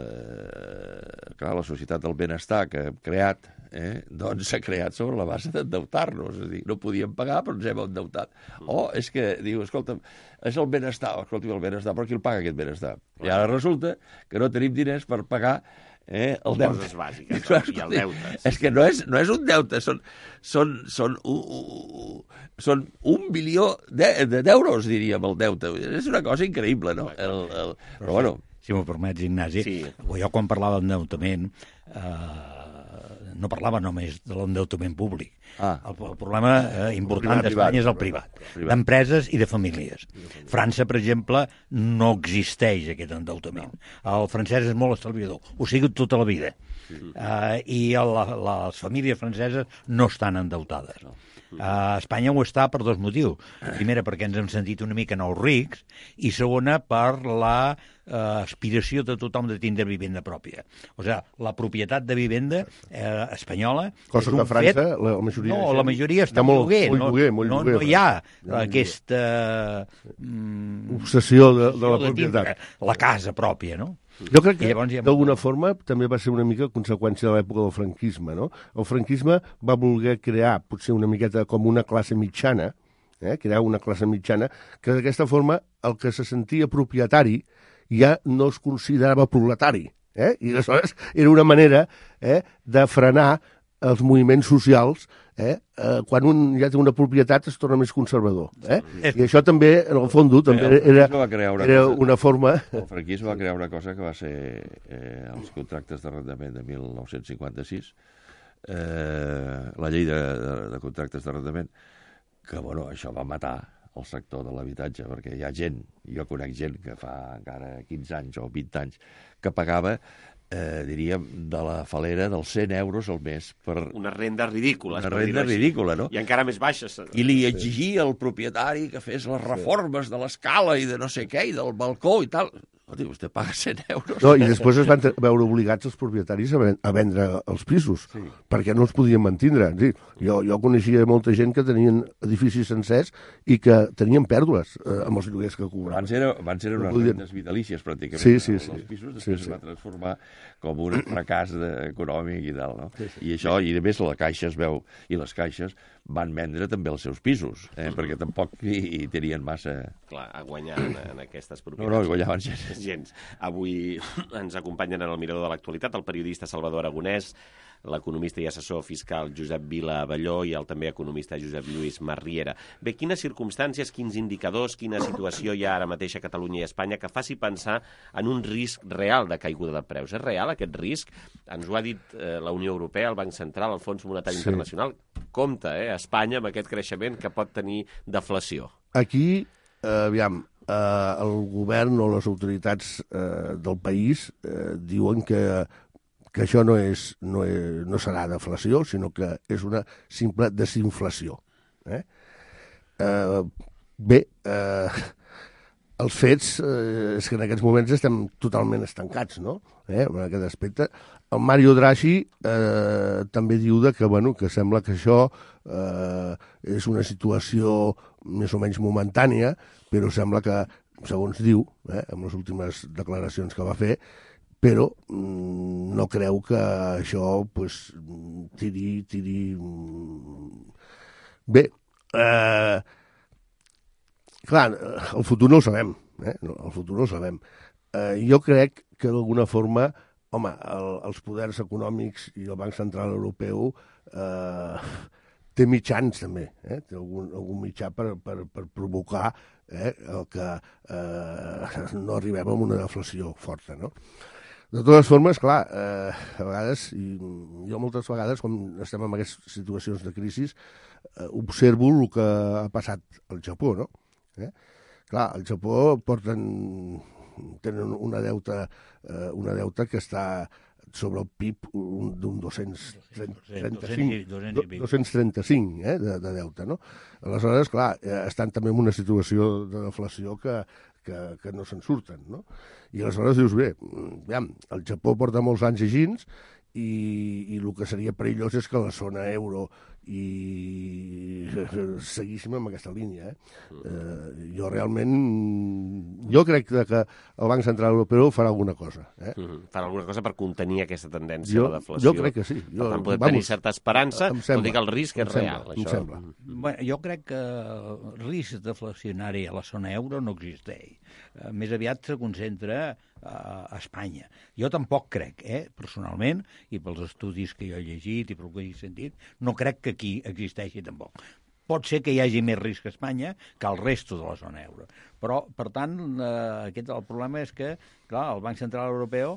eh, clar, la societat del benestar que hem creat eh, doncs s'ha creat sobre la base d'endeutar-nos, és a dir, no podíem pagar però ens hem endeutat. O és que diu, escolta'm, és el benestar, escolta'm, el benestar, però qui el paga aquest benestar? I ara resulta que no tenim diners per pagar Eh, el deute. Coses bàsiques, no? I el deute. És que no és, no és un deute, són, són, són, un, són un bilió d'euros, de, diríem, el deute. És una cosa increïble, no? El, el... Però, bueno... Si m'ho permets, Ignasi, sí. Jo quan parlava d'endeutament eh, no parlava només de l'endeutament públic. Ah. El, el problema eh, important d'Espanya és el privat, privat. d'empreses i de famílies. França, per exemple, no existeix aquest endeutament. No. El francès és molt estalviador, ho ha sigut tota la vida. Sí. Uh, I el, les famílies franceses no estan endeutades. No. A Espanya ho està per dos motius. Primera, perquè ens hem sentit una mica nous rics, i segona, per la eh, aspiració de tothom de tindre vivenda pròpia. O sigui, la propietat de vivenda eh, espanyola... Cosa que a França, fet... la majoria... No, la majoria està molt lloguer. Molt lloguer, molt no, lloguer. No, no hi ha aquesta... Mm, obsessió de, de la propietat. La casa pròpia, no? Jo crec que, ha... d'alguna forma, també va ser una mica conseqüència de l'època del franquisme, no? El franquisme va voler crear, potser una miqueta com una classe mitjana, eh? crear una classe mitjana, que d'aquesta forma el que se sentia propietari ja no es considerava proletari. Eh? I aleshores era una manera eh, de frenar els moviments socials, eh? Eh, quan un ja té una propietat es torna més conservador. Eh? I això també, en el fons, també era, una, era una forma... El franquisme va crear una cosa que va ser eh, els contractes d'arrendament de mil nou-cents cinquanta-sis, eh, la llei de, de, de contractes d'arrendament, que bueno, això va matar el sector de l'habitatge, perquè hi ha gent, jo conec gent que fa encara quinze anys o vint anys, que pagava eh, diríem, de la falera dels cent euros al mes. Per... Una renda ridícula. Una renda ridícula, no? I encara més baixa. I li exigia al propietari que fes les reformes de l'escala i de no sé què, i del balcó i tal. Escolti, vostè paga cent euros. No, i després es van veure obligats els propietaris a, ven a vendre els pisos, sí. perquè no els podien mantindre. Sí, jo, jo coneixia molta gent que tenien edificis sencers i que tenien pèrdues eh, amb els lloguers que cobraven. Abans era, abans eren unes podien... rendes vitalícies, pràcticament. Sí, sí, sí. Els pisos després sí, sí. es va transformar com un fracàs econòmic i tal, no? Sí, sí. I això, i a més la Caixa es veu, i les caixes van vendre també els seus pisos, eh? perquè tampoc hi, hi tenien massa... Clar, a guanyar en, en aquestes propietats. No, no, guanyaven gens. gens. Avui ens acompanyen en el Mirador de l'Actualitat el periodista Salvador Aragonès, l'economista i assessor fiscal Josep Vila Abelló i el també economista Josep Lluís Marriera. Bé, quines circumstàncies, quins indicadors, quina situació hi ha ara mateix a Catalunya i Espanya que faci pensar en un risc real de caiguda de preus? És real aquest risc? Ens ho ha dit eh, la Unió Europea, el Banc Central, el Fons Monetari sí. Internacional. Compte, eh, Espanya amb aquest creixement que pot tenir deflació. Aquí, eh, aviam, eh, el govern o les autoritats eh, del país eh, diuen que que això no, és, no, és, no serà deflació, sinó que és una simple desinflació. Eh? Eh, bé, eh, els fets eh, és que en aquests moments estem totalment estancats, no? Eh, en aquest aspecte. El Mario Draghi eh, també diu de que, bueno, que sembla que això eh, és una situació més o menys momentània, però sembla que, segons diu, eh, amb les últimes declaracions que va fer, però mm, no creu que això pues, tiri... tiri... Bé, eh, clar, el futur no ho sabem, eh? No, el futur no ho sabem. Eh, jo crec que d'alguna forma, home, el, els poders econòmics i el Banc Central Europeu eh, té mitjans també, eh? Té algun, algun mitjà per, per, per provocar eh, el que eh, no arribem a una deflació forta, no? De totes formes, clar, eh, a vegades, i jo moltes vegades, quan estem en aquestes situacions de crisi, eh, observo el que ha passat al Japó, no? Eh? Clar, al Japó porten, tenen una deuta, eh, una deuta que està sobre el P I B d'un dos-cents trenta-cinc eh, de, de deute, no? Aleshores, clar, eh, estan també en una situació de deflació que, que, que no se'n surten, no? I aleshores dius, bé, aviam, el Japó porta molts anys així i, i el que seria perillós és que la zona euro i seguíssim amb aquesta línia. Eh? Eh, jo realment, jo crec que el Banc Central Europeu farà alguna cosa. Eh? Mm-hmm. Farà alguna cosa per contenir aquesta tendència jo, a la deflació. Jo crec que sí. Jo, per tant, podem vamos, tenir certa esperança, tot i que el risc és sembla, real. Això. Sembla. Bueno, jo crec que el risc deflacionari a la zona euro no existeix. Uh, més aviat se concentra a Espanya. Jo tampoc crec, eh, personalment, i pels estudis que jo he llegit i pel que he sentit, no crec que aquí existeixi tampoc. Pot ser que hi hagi més risc a Espanya que al resto de la zona euro. Però, per tant, eh, aquest, el problema és que, clar, el Banc Central Europeu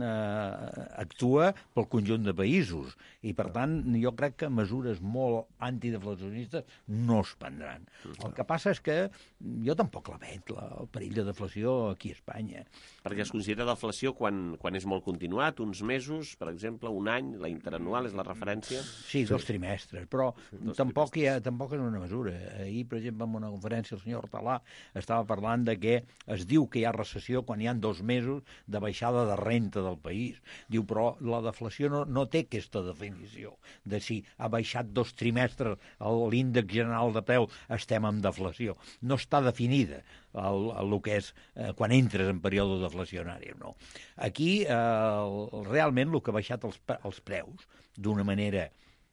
eh, actua pel conjunt de països i, per tant, jo crec que mesures molt antideflacionistes no es prendran. El que passa és que jo tampoc la veig, la, el perill de deflació aquí a Espanya. Perquè es considera deflació quan, quan és molt continuat, uns mesos, per exemple, un any, la interanual és la referència? Sí, dos trimestres, però dos tampoc, trimestres. Hi ha, tampoc és una mesura. Ahir, per exemple, en una conferència el senyor Hortalà estava parlant de que es diu que hi ha recessió quan hi ha dos mesos de baixada de renta del país. Diu, però la deflació no, no té aquesta definició de si ha baixat dos trimestres l'índex general de preu, estem en deflació. No està definida el, el que és eh, quan entres en període deflacionari. No. Aquí eh, el, realment el que ha baixat els, els preus d'una manera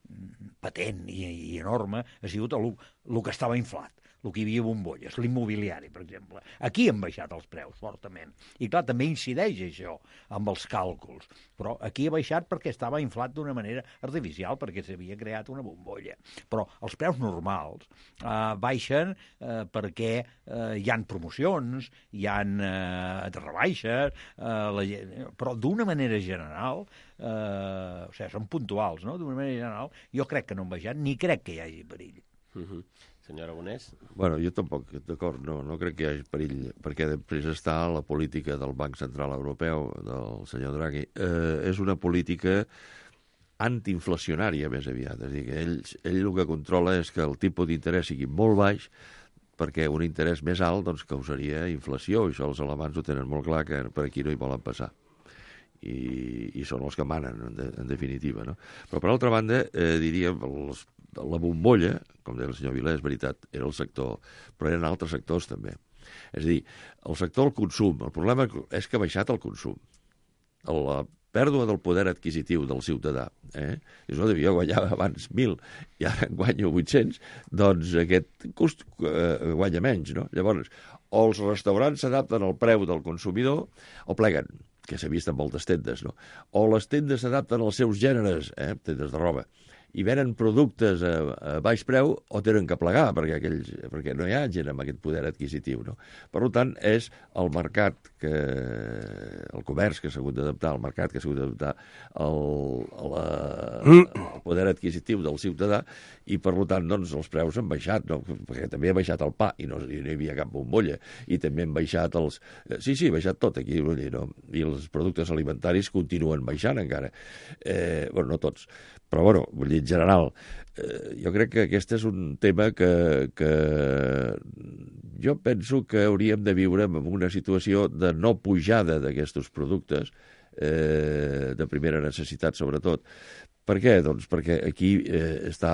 patent i, i enorme ha sigut el, el que estava inflat, el que hi havia bombolles, l'immobiliari, per exemple. Aquí han baixat els preus fortament. I clar, també incideix això amb els càlculs. Però aquí ha baixat perquè estava inflat d'una manera artificial, perquè s'havia creat una bombolla. Però els preus normals eh, baixen eh, perquè eh, hi han promocions, hi han eh, rebaixes, eh, la, però d'una manera general, eh, o sigui, són puntuals, no? D'una manera general, jo crec que no han baixat, ni crec que hi hagi perill. Uh-huh. Senyor Aragonès? Bueno, jo tampoc, d'acord, no, no crec que hi hagi perill, perquè després està la política del Banc Central Europeu, del senyor Draghi. Eh, és una política antiinflacionària, més aviat. És a dir, que ell, ell el que controla és que el tipus d'interès sigui molt baix, perquè un interès més alt doncs, causaria inflació, i això els alemans ho tenen molt clar, que per aquí no hi volen passar. I, i són els que manen, en, de, en definitiva. No? Però, per altra banda, eh, diríem, els, la bombolla, com deia el senyor Vilà, és veritat, era el sector, però eren altres sectors també. És a dir, el sector del consum, el problema és que ha baixat el consum. La pèrdua del poder adquisitiu del ciutadà, eh? I no devia guanyar abans mil i ara en guanyo vuit-cents, doncs aquest cost eh, guanya menys, no? Llavors, o els restaurants s'adapten al preu del consumidor o pleguen, que s'ha vist en moltes tendes, no? O les tendes s'adapten als seus gèneres, eh? Tendes de roba, i venen productes a, a baix preu o tenen que plegar perquè, aquells, perquè no hi ha gent amb aquest poder adquisitiu. No? Per tant, és el mercat, que, el comerç que s'ha hagut d'adaptar, el mercat que s'ha hagut d'adaptar al, la, al poder adquisitiu del ciutadà i, per tant, doncs, els preus han baixat, no? Perquè també ha baixat el pa i no, i no hi havia cap bombolla, i també han baixat els... Sí, sí, ha baixat tot aquí, no? I els productes alimentaris continuen baixant encara. Eh, bueno, no tots, però, bueno, vull dir, en general, eh, jo crec que aquest és un tema que, que jo penso que hauríem de viure en una situació de no pujada d'aquests productes, eh, de primera necessitat, sobretot. Per què? Doncs perquè aquí eh, està,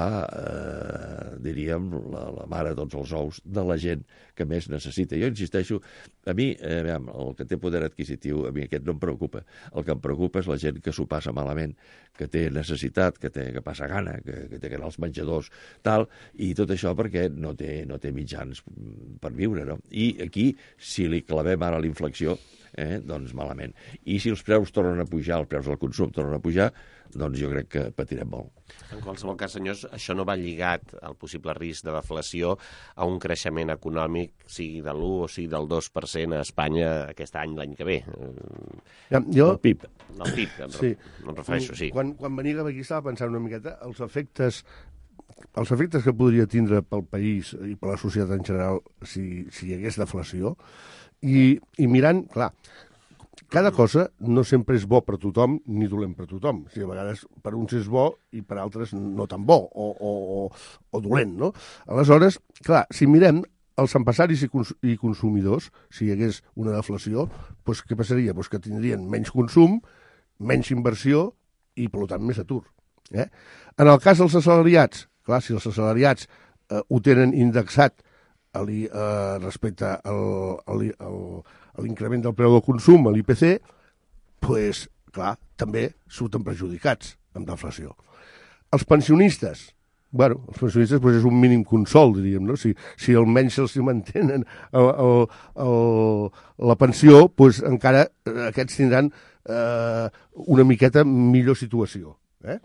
eh, diríem, la, la mare de tots els ous de la gent que més necessita. Jo insisteixo, a mi, eh, veiem, el que té poder adquisitiu, a mi aquest no em preocupa. El que em preocupa és la gent que s'ho passa malament, que té necessitat, que, té, que passa gana, que, que té que anar als menjadors, tal, i tot això perquè no té, no té mitjans per viure, no? I aquí, si li clavem ara l'inflació, eh, doncs malament. I si els preus tornen a pujar, els preus del consum tornen a pujar, doncs jo crec que patirem molt. En qualsevol cas, senyors, això no va lligat al possible risc de deflació a un creixement econòmic, sigui de l'u o sigui del dos per cent a Espanya aquest any, l'any que ve. Ja, jo... El P I B. El P I B, em, sí. em refereixo, sí. Quan, quan venia cap aquí estava pensant una miqueta els efectes, els efectes que podria tindre pel país i per la societat en general si, si hi hagués deflació, i, i mirant, clar, cada cosa no sempre és bo per tothom ni dolent per tothom. O sigui, a vegades per uns és bo i per altres no tan bo o, o, o, o dolent, no? Aleshores, clar, si mirem els empresaris i, cons i consumidors, si hi hagués una deflació, doncs què passaria? Doncs que tindrien menys consum, menys inversió i, per tant, més atur. Eh? En el cas dels assalariats, clar, si els assalariats eh, ho tenen indexat a li, eh, respecte al, al, al, a l'increment del preu del consum, a l'I P C, doncs, clar, també surten perjudicats amb deflació. Els pensionistes, bueno, els pensionistes doncs, és un mínim consol, diríem, no? Si, si almenys se'ls mantenen el, el, el, la pensió, doncs encara aquests tindran eh, una miqueta millor situació, eh?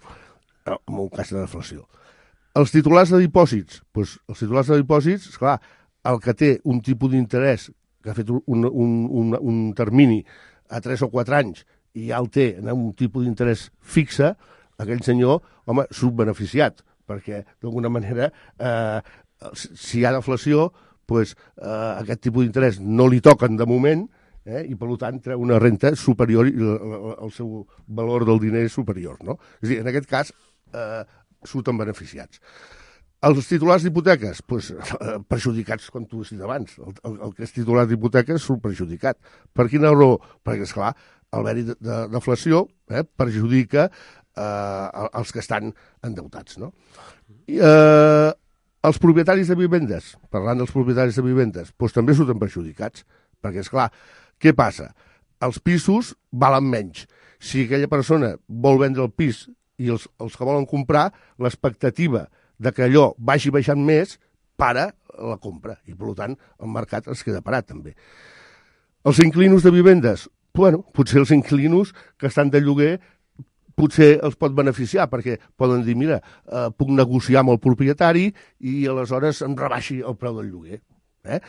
En un cas de deflació. Els titulars de dipòsits, doncs els titulars de dipòsits, esclar, el que té un tipus d'interès que ha fet un, un, un, un termini a tres o quatre anys i ja el té en un tipus d'interès fixe, aquell senyor, home, subbeneficiat, perquè d'alguna manera, eh, si hi ha deflació, doncs, eh, aquest tipus d'interès no li toquen de moment, eh, i per tant treu una renta superior i el seu valor del diner és superior, no? És a dir, en aquest cas, eh, surten beneficiats. Els titulars d'hipoteques, doncs, perjudicats, com tu has dit abans. El, el, el que és titular d'hipoteques surt perjudicat. Per quina raó? Perquè, esclar, el mèrit de, de deflació eh, perjudica eh, els que estan endeutats, no? I, eh, els propietaris de vivendes, parlant dels propietaris de vivendes, doncs també surten perjudicats. Perquè, esclar, què passa? Els pisos valen menys. Si aquella persona vol vendre el pis i els, els que volen comprar, l'expectativa de que allò vagi baixant més, para la compra. I, per tant, el mercat es queda parat, també. Els inquilinos de vivendes, bueno, potser els inquilinos que estan de lloguer potser els pot beneficiar, perquè poden dir, mira, eh, puc negociar amb el propietari i aleshores em rebaixi el preu del lloguer. Eh?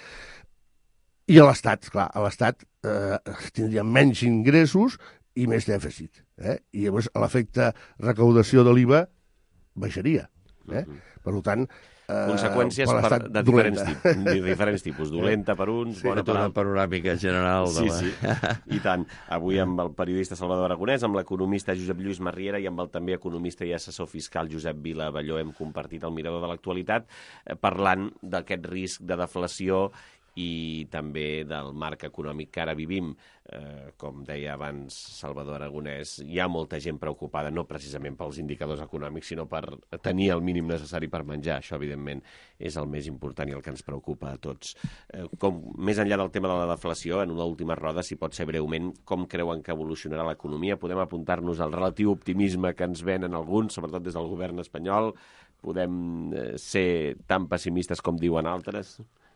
I a l'Estat, clar, a l'Estat eh, tindria menys ingressos i més dèficit. Eh? I llavors l'efecte recaudació de l'I V A baixaria. Eh? Per tant, conseqüències per per, l'estat de, diferents dolenta. tipus, de diferents tipus. Dolenta per uns, Sí, bona per una altres. panoràmica general. De Sí, la... sí, i tant. Avui amb el periodista Salvador Aragonès, amb l'economista Josep Lluís Marriera i amb el també economista i assessor fiscal Josep Vila Abelló hem compartit el mirador de l'actualitat eh, parlant d'aquest risc de deflació i també del marc econòmic que ara vivim. Eh, com deia abans Salvador Aragonès, hi ha molta gent preocupada, no precisament pels indicadors econòmics, sinó per tenir el mínim necessari per menjar. Això, evidentment, és el més important i el que ens preocupa a tots. Eh, com, més enllà del tema de la deflació, en una última roda, si pot ser breument, com creuen que evolucionarà l'economia? Podem apuntar-nos al relatiu optimisme que ens venen alguns, sobretot des del govern espanyol? Podem eh, ser tan pessimistes com diuen altres?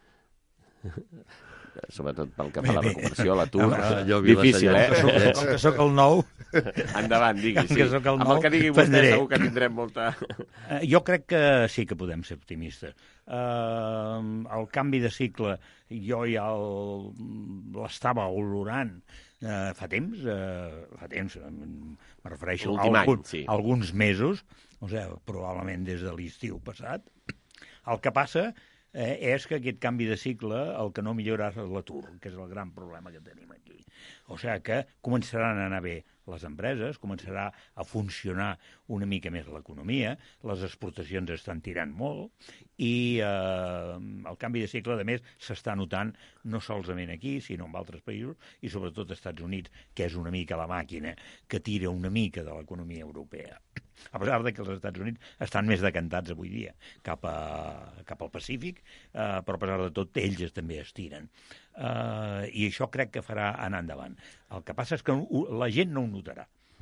Sobretot pel que fa a la recuperació, a l'atur. Difícil, eh? Com que sóc el nou... Endavant, digui, sí. Que sóc el Amb nou, el que digui vostè prendré. segur que tindrem molta... Uh, jo crec que sí que podem ser optimistes. Uh, el canvi de cicle jo ja el- l'estava olorant uh, fa temps, uh, fa temps, me refereixo a L'últim any, algun, sí. alguns mesos, o sigui, probablement des de l'estiu passat. El que passa eh, és que aquest canvi de cicle el que no millorarà és l'atur, que és el gran problema que tenim aquí. O sigui que començaran a anar bé les empreses, començarà a funcionar una mica més l'economia, les exportacions estan tirant molt i eh, el canvi de cicle, a més, s'està notant no solament aquí, sinó en altres països i sobretot als Estats Units, que és una mica la màquina que tira una mica de l'economia europea. A pesar de que els Estats Units estan més decantats avui dia cap, a, cap al Pacífic, eh, però a pesar de tot ells també es tiren. Eh, I això crec que farà anar endavant. El que passa és que la gent no ho notarà.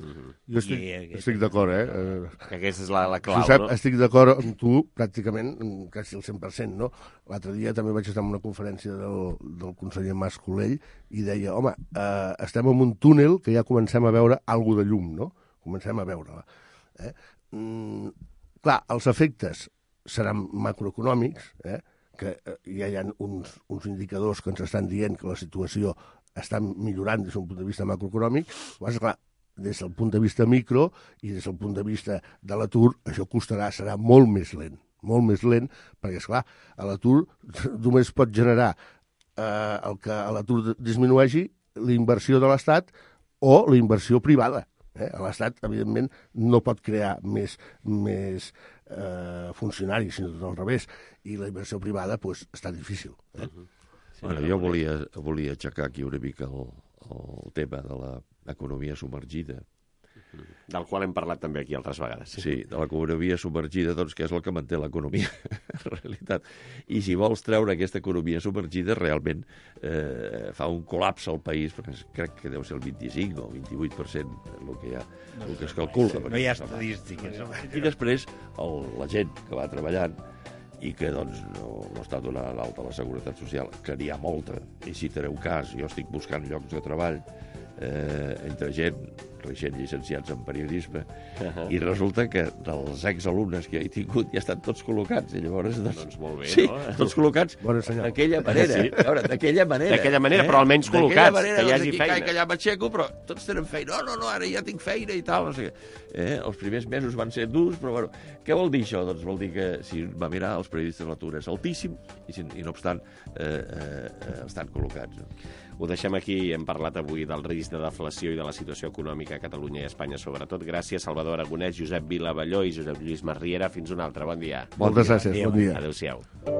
Jo estic, I, estic d'acord, eh? Que aquesta és la, la clau, Josep, no? estic d'acord amb tu pràcticament, quasi al cent per cent, no? L'altre dia també vaig estar en una conferència del, del conseller Mas Colell i deia, home, eh, estem en un túnel que ja comencem a veure alguna de llum, no? Comencem a veure-la. Eh? Mm, clar, els efectes seran macroeconòmics, eh? que eh, ja hi ha uns, uns indicadors que ens estan dient que la situació està millorant des d'un punt de vista macroeconòmic, però, clar, des del punt de vista micro i des del punt de vista de l'atur, això costarà, serà molt més lent, molt més lent, perquè, esclar, a l'atur només pot generar eh, el que a l'atur disminueixi la inversió de l'Estat o la inversió privada. Eh? L'Estat, evidentment, no pot crear més, més eh, funcionaris, sinó tot al revés, i la inversió privada pues, està difícil. Eh? Uh-huh. Sí, bueno, jo volia, volia aixecar aquí una mica el, el tema de l'economia submergida. Del qual hem parlat també aquí altres vegades. Sí, de l'economia submergida, doncs, que és el que manté l'economia, en realitat. I si vols treure aquesta economia submergida, realment eh, fa un col·lapse al país, perquè crec que deu ser el vint-i-cinc o vint-i-vuit per cent el que, hi ha, el que es calcula. No hi ha estadístiques. I després el, la gent que va treballant i que doncs, no, no està donant l'alta a la Seguretat Social, que n'hi ha molta, i si teniu cas, jo estic buscant llocs de treball eh, entre gent recent llicenciats en periodisme, uh-huh. i resulta que dels exalumnes que he tingut ja estan tots col·locats, i llavors... Doncs, doncs molt bé, sí, no? tots col·locats d'aquella manera. Sí. A veure, d'aquella manera. D'aquella manera, eh? Però almenys col·locats, manera, que hi hagi doncs, feina. Que allà m'aixeco, però tots tenen feina. No, no, no, ara ja tinc feina i tal. No sé què. Eh? Els primers mesos van ser durs, però bueno, què vol dir això? Doncs vol dir que, si va mirar, els periodistes l'atur és altíssim, i, si, i no obstant, eh, eh, estan col·locats. No? Ho deixem aquí. Hem parlat avui del risc de deflació i de la situació econòmica a Catalunya i a Espanya, sobretot. Gràcies, Salvador Aragonès, Josep Vila Abelló i Josep Lluís Marriera. Fins un altre. Bon dia. Moltes gràcies. Bon dia. Adéu-siau.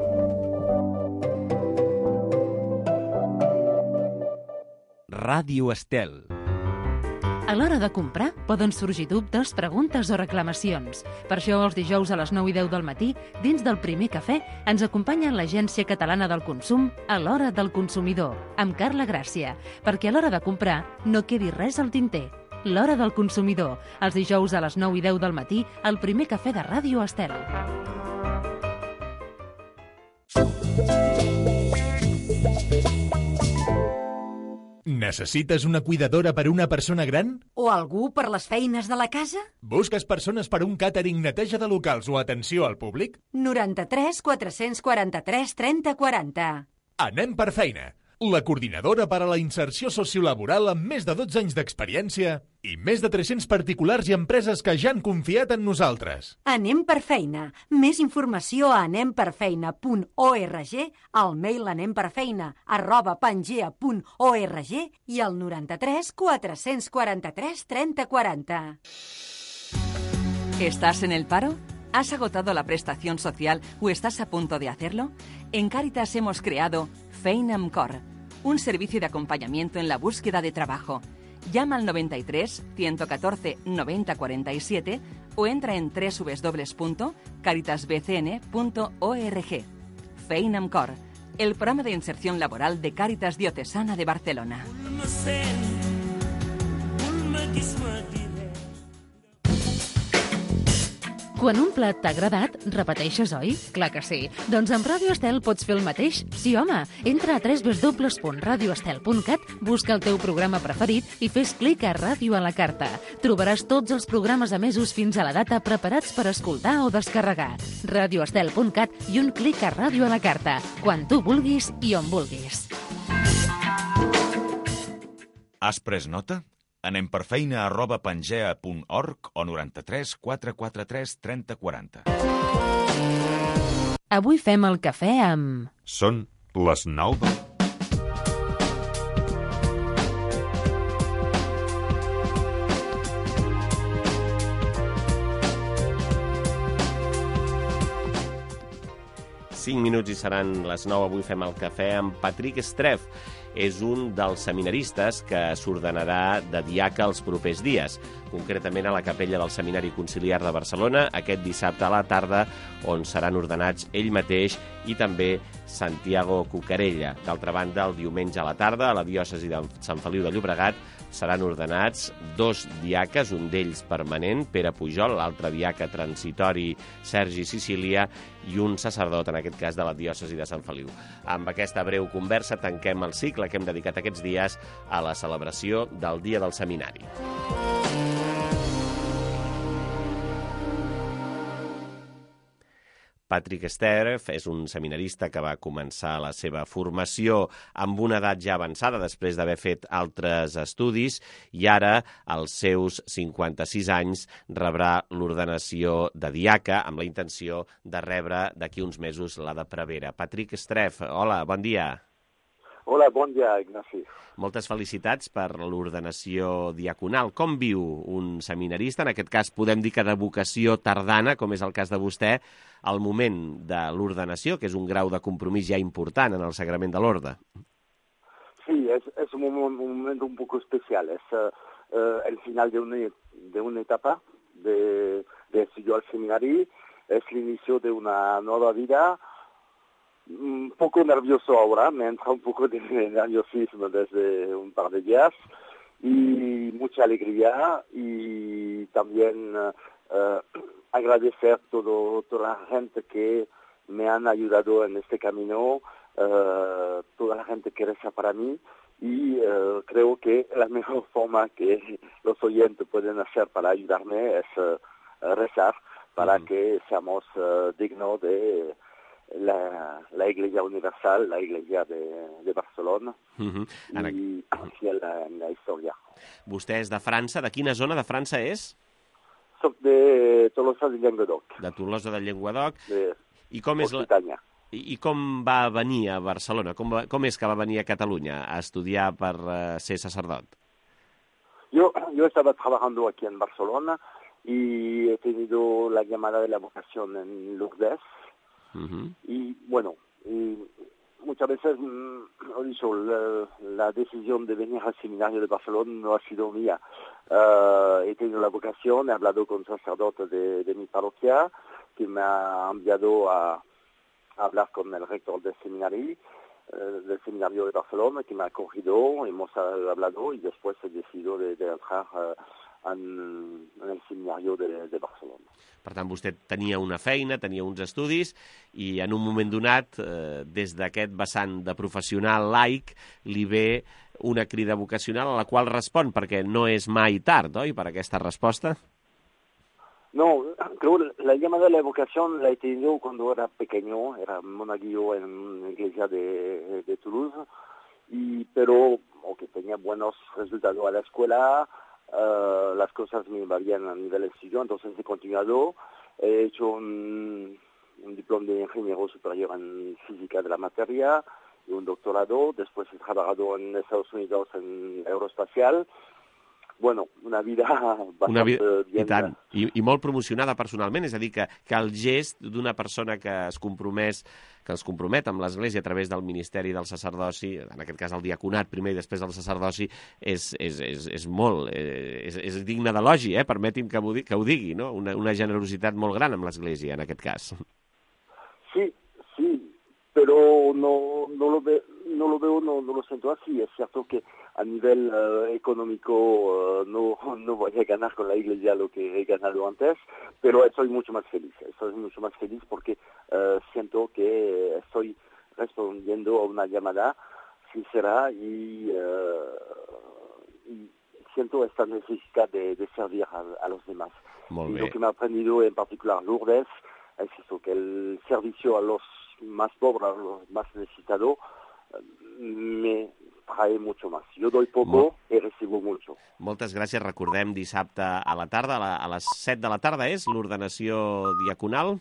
Ràdio Estel. A l'hora de comprar poden sorgir dubtes, preguntes o reclamacions. Per això els dijous a les nou i deu del matí, dins del Primer Cafè, ens acompanya l'Agència Catalana del Consum a l'Hora del Consumidor, amb Carla Gràcia, perquè a l'hora de comprar no quedi res al tinter. L'Hora del Consumidor, els dijous a les nou i deu del matí, al Primer Cafè de Ràdio Estel. Necessites una cuidadora per una persona gran? O algú per les feines de la casa? Busques persones per un càtering, neteja de locals o atenció al públic? noranta-tres quatre-cents quaranta-tres trenta quaranta. Anem per feina. la coordinadora per a la inserció sociolaboral amb més de dotze anys d'experiència i més de tres-cents particulars i empreses que ja han confiat en nosaltres. Anem per feina. Més informació a anem per feina punt org, al mail anemperfeina arroba pangea punt org i al noranta-tres quatre-cents quaranta-tres trenta quaranta. ¿Estás en el paro? ¿Has agotado la prestación social o estás a punto de hacerlo? En Cáritas hemos creado Feina amb Cor, un servicio de acompañamiento en la búsqueda de trabajo. Llama al noventa y tres, ciento catorce, noventa cuarenta y siete o entra en doble u doble u doble u punto caritas b c n punto org. Feina amb Cor, el programa de inserción laboral de Cáritas Diocesana de Barcelona. Quan un plat t'ha agradat, repeteixes, oi? Clar que sí. Doncs amb Ràdio Estel pots fer el mateix? Sí, home! Entra a doble u doble u doble u punt radio estel punt cat, busca el teu programa preferit i fes clic a Ràdio a la carta. Trobaràs tots els programes emesos fins a la data preparats per escoltar o descarregar. radio estel punt cat i un clic a Ràdio a la carta. Quan tu vulguis i on vulguis. Has pres nota? Anem per feina arroba pangea punt org o noranta-tres quatre quaranta-tres trenta quaranta. Avui fem el cafè amb... Són les nou del... cinc minuts i seran les nou. Avui fem el cafè amb Patrick Streff. És un dels seminaristes que s'ordenarà de diaca els propers dies, concretament a la capella del Seminari Conciliar de Barcelona, aquest dissabte a la tarda, on seran ordenats ell mateix i també Santiago Cucarella. D'altra banda, el diumenge a la tarda, a la diòcesi de Sant Feliu de Llobregat, seran ordenats dos diaques, un d'ells permanent, Pere Pujol, l'altre diaca transitori, Sergi Sicília, i un sacerdot, en aquest cas, de la diòcesi de Sant Feliu. Amb aquesta breu conversa tanquem el cicle que hem dedicat aquests dies a la celebració del Dia del Seminari. Patrick Streff és un seminarista que va començar la seva formació amb una edat ja avançada, després d'haver fet altres estudis, i ara, als seus cinquanta-sis anys, rebrà l'ordenació de diaca amb la intenció de rebre d'aquí uns mesos la de prevera. Patrick Streff, hola, bon dia. Hola, bon dia, Ignasi. Moltes felicitats per l'ordenació diaconal. Com viu un seminarista, en aquest cas podem dir que de vocació tardana, com és el cas de vostè, al moment de l'ordenació, que és un grau de compromís ja important en el sagrament de l'orde? Sí, es, es un, un momento un poco especial. Es uh, uh, el final de una, de una etapa de, de estudio al seminario, es el inicio de una nueva vida. Un poco nervioso ahora, me entra un poco de nerviosismo desde un par de días y mucha alegría y también uh, agradecer todo toda la gente que me han ayudado en este camino, uh, toda la gente que reza para mí y uh, creo que la mejor forma que los oyentes pueden hacer para ayudarme es uh, rezar para uh-huh. que seamos uh, dignos de La, la Iglesia Universal, la Iglesia de, de Barcelona, uh-huh. Ara... i així en la, en la història. Vostè és de França. De quina zona de França és? Soc de Tolosa de Llenguadoc. De Tolosa de Llenguadoc. De I com és la... I, I com va venir a Barcelona? Com, va... com és que va venir a Catalunya a estudiar per uh, ser sacerdot? Yo, yo estaba trabajando aquí en Barcelona y he tenido la llamada de la vocación en Lourdes. Uh-huh. Y bueno, y muchas veces, mmm, he dicho, la, la decisión de venir al seminario de Barcelona no ha sido mía. Uh, he tenido la vocación, he hablado con sacerdotes de, de mi parroquia, que me ha enviado a, a hablar con el rector del seminario, uh, del seminario de Barcelona, que me ha acogido, hemos hablado y después he decidido de, de entrar uh, en, en el seminario de, de Barcelona. Per tant, vostè tenia una feina, tenia uns estudis, i en un moment donat, eh, des d'aquest vessant de professional laic, li ve una crida vocacional a la qual respon, perquè no és mai tard, oi?, per aquesta resposta? No, creo que la llamada de la vocación la he tenido cuando era pequeño, era monaguillo en una iglesia de, de Toulouse, y, pero aunque tenía buenos resultados a la escuela, uh, las cosas me iban bien a nivel de estudio, entonces he continuado, he hecho un, un diploma de ingeniero superior en física de la materia y un doctorado, después he trabajado en Estados Unidos en aeroespacial. Bueno, una vida bastante una vida, bien. I tant, I, i molt promocionada personalment, és a dir, que, que el gest d'una persona que es compromès, que es compromet amb l'Església a través del Ministeri del Sacerdoci, en aquest cas el diaconat primer i després del sacerdoci, és, és, és, és molt, és, és digne d'elogi, eh? Permeti'm que ho, que ho digui, no? Una, una generositat molt gran amb l'Església, en aquest cas. Sí, sí, pero no, no lo veo, no lo veo, no, no lo siento así. Es cierto que a nivel uh, económico uh, no, no voy a ganar con la Iglesia lo que he ganado antes, pero estoy mucho más feliz. Estoy mucho más feliz porque uh, siento que estoy respondiendo a una llamada sincera y, uh, y siento esta necesidad de, de servir a, a los demás. Molt y bé. lo que me ha aprendido en particular Lourdes es eso, que el servicio a los más pobres, a los más necesitados, me trae mucho más. Yo doy poco y recibo mucho. Moltes gràcies. Recordem, dissabte a la tarda, a, la, a les set de la tarda és l'ordenació diaconal.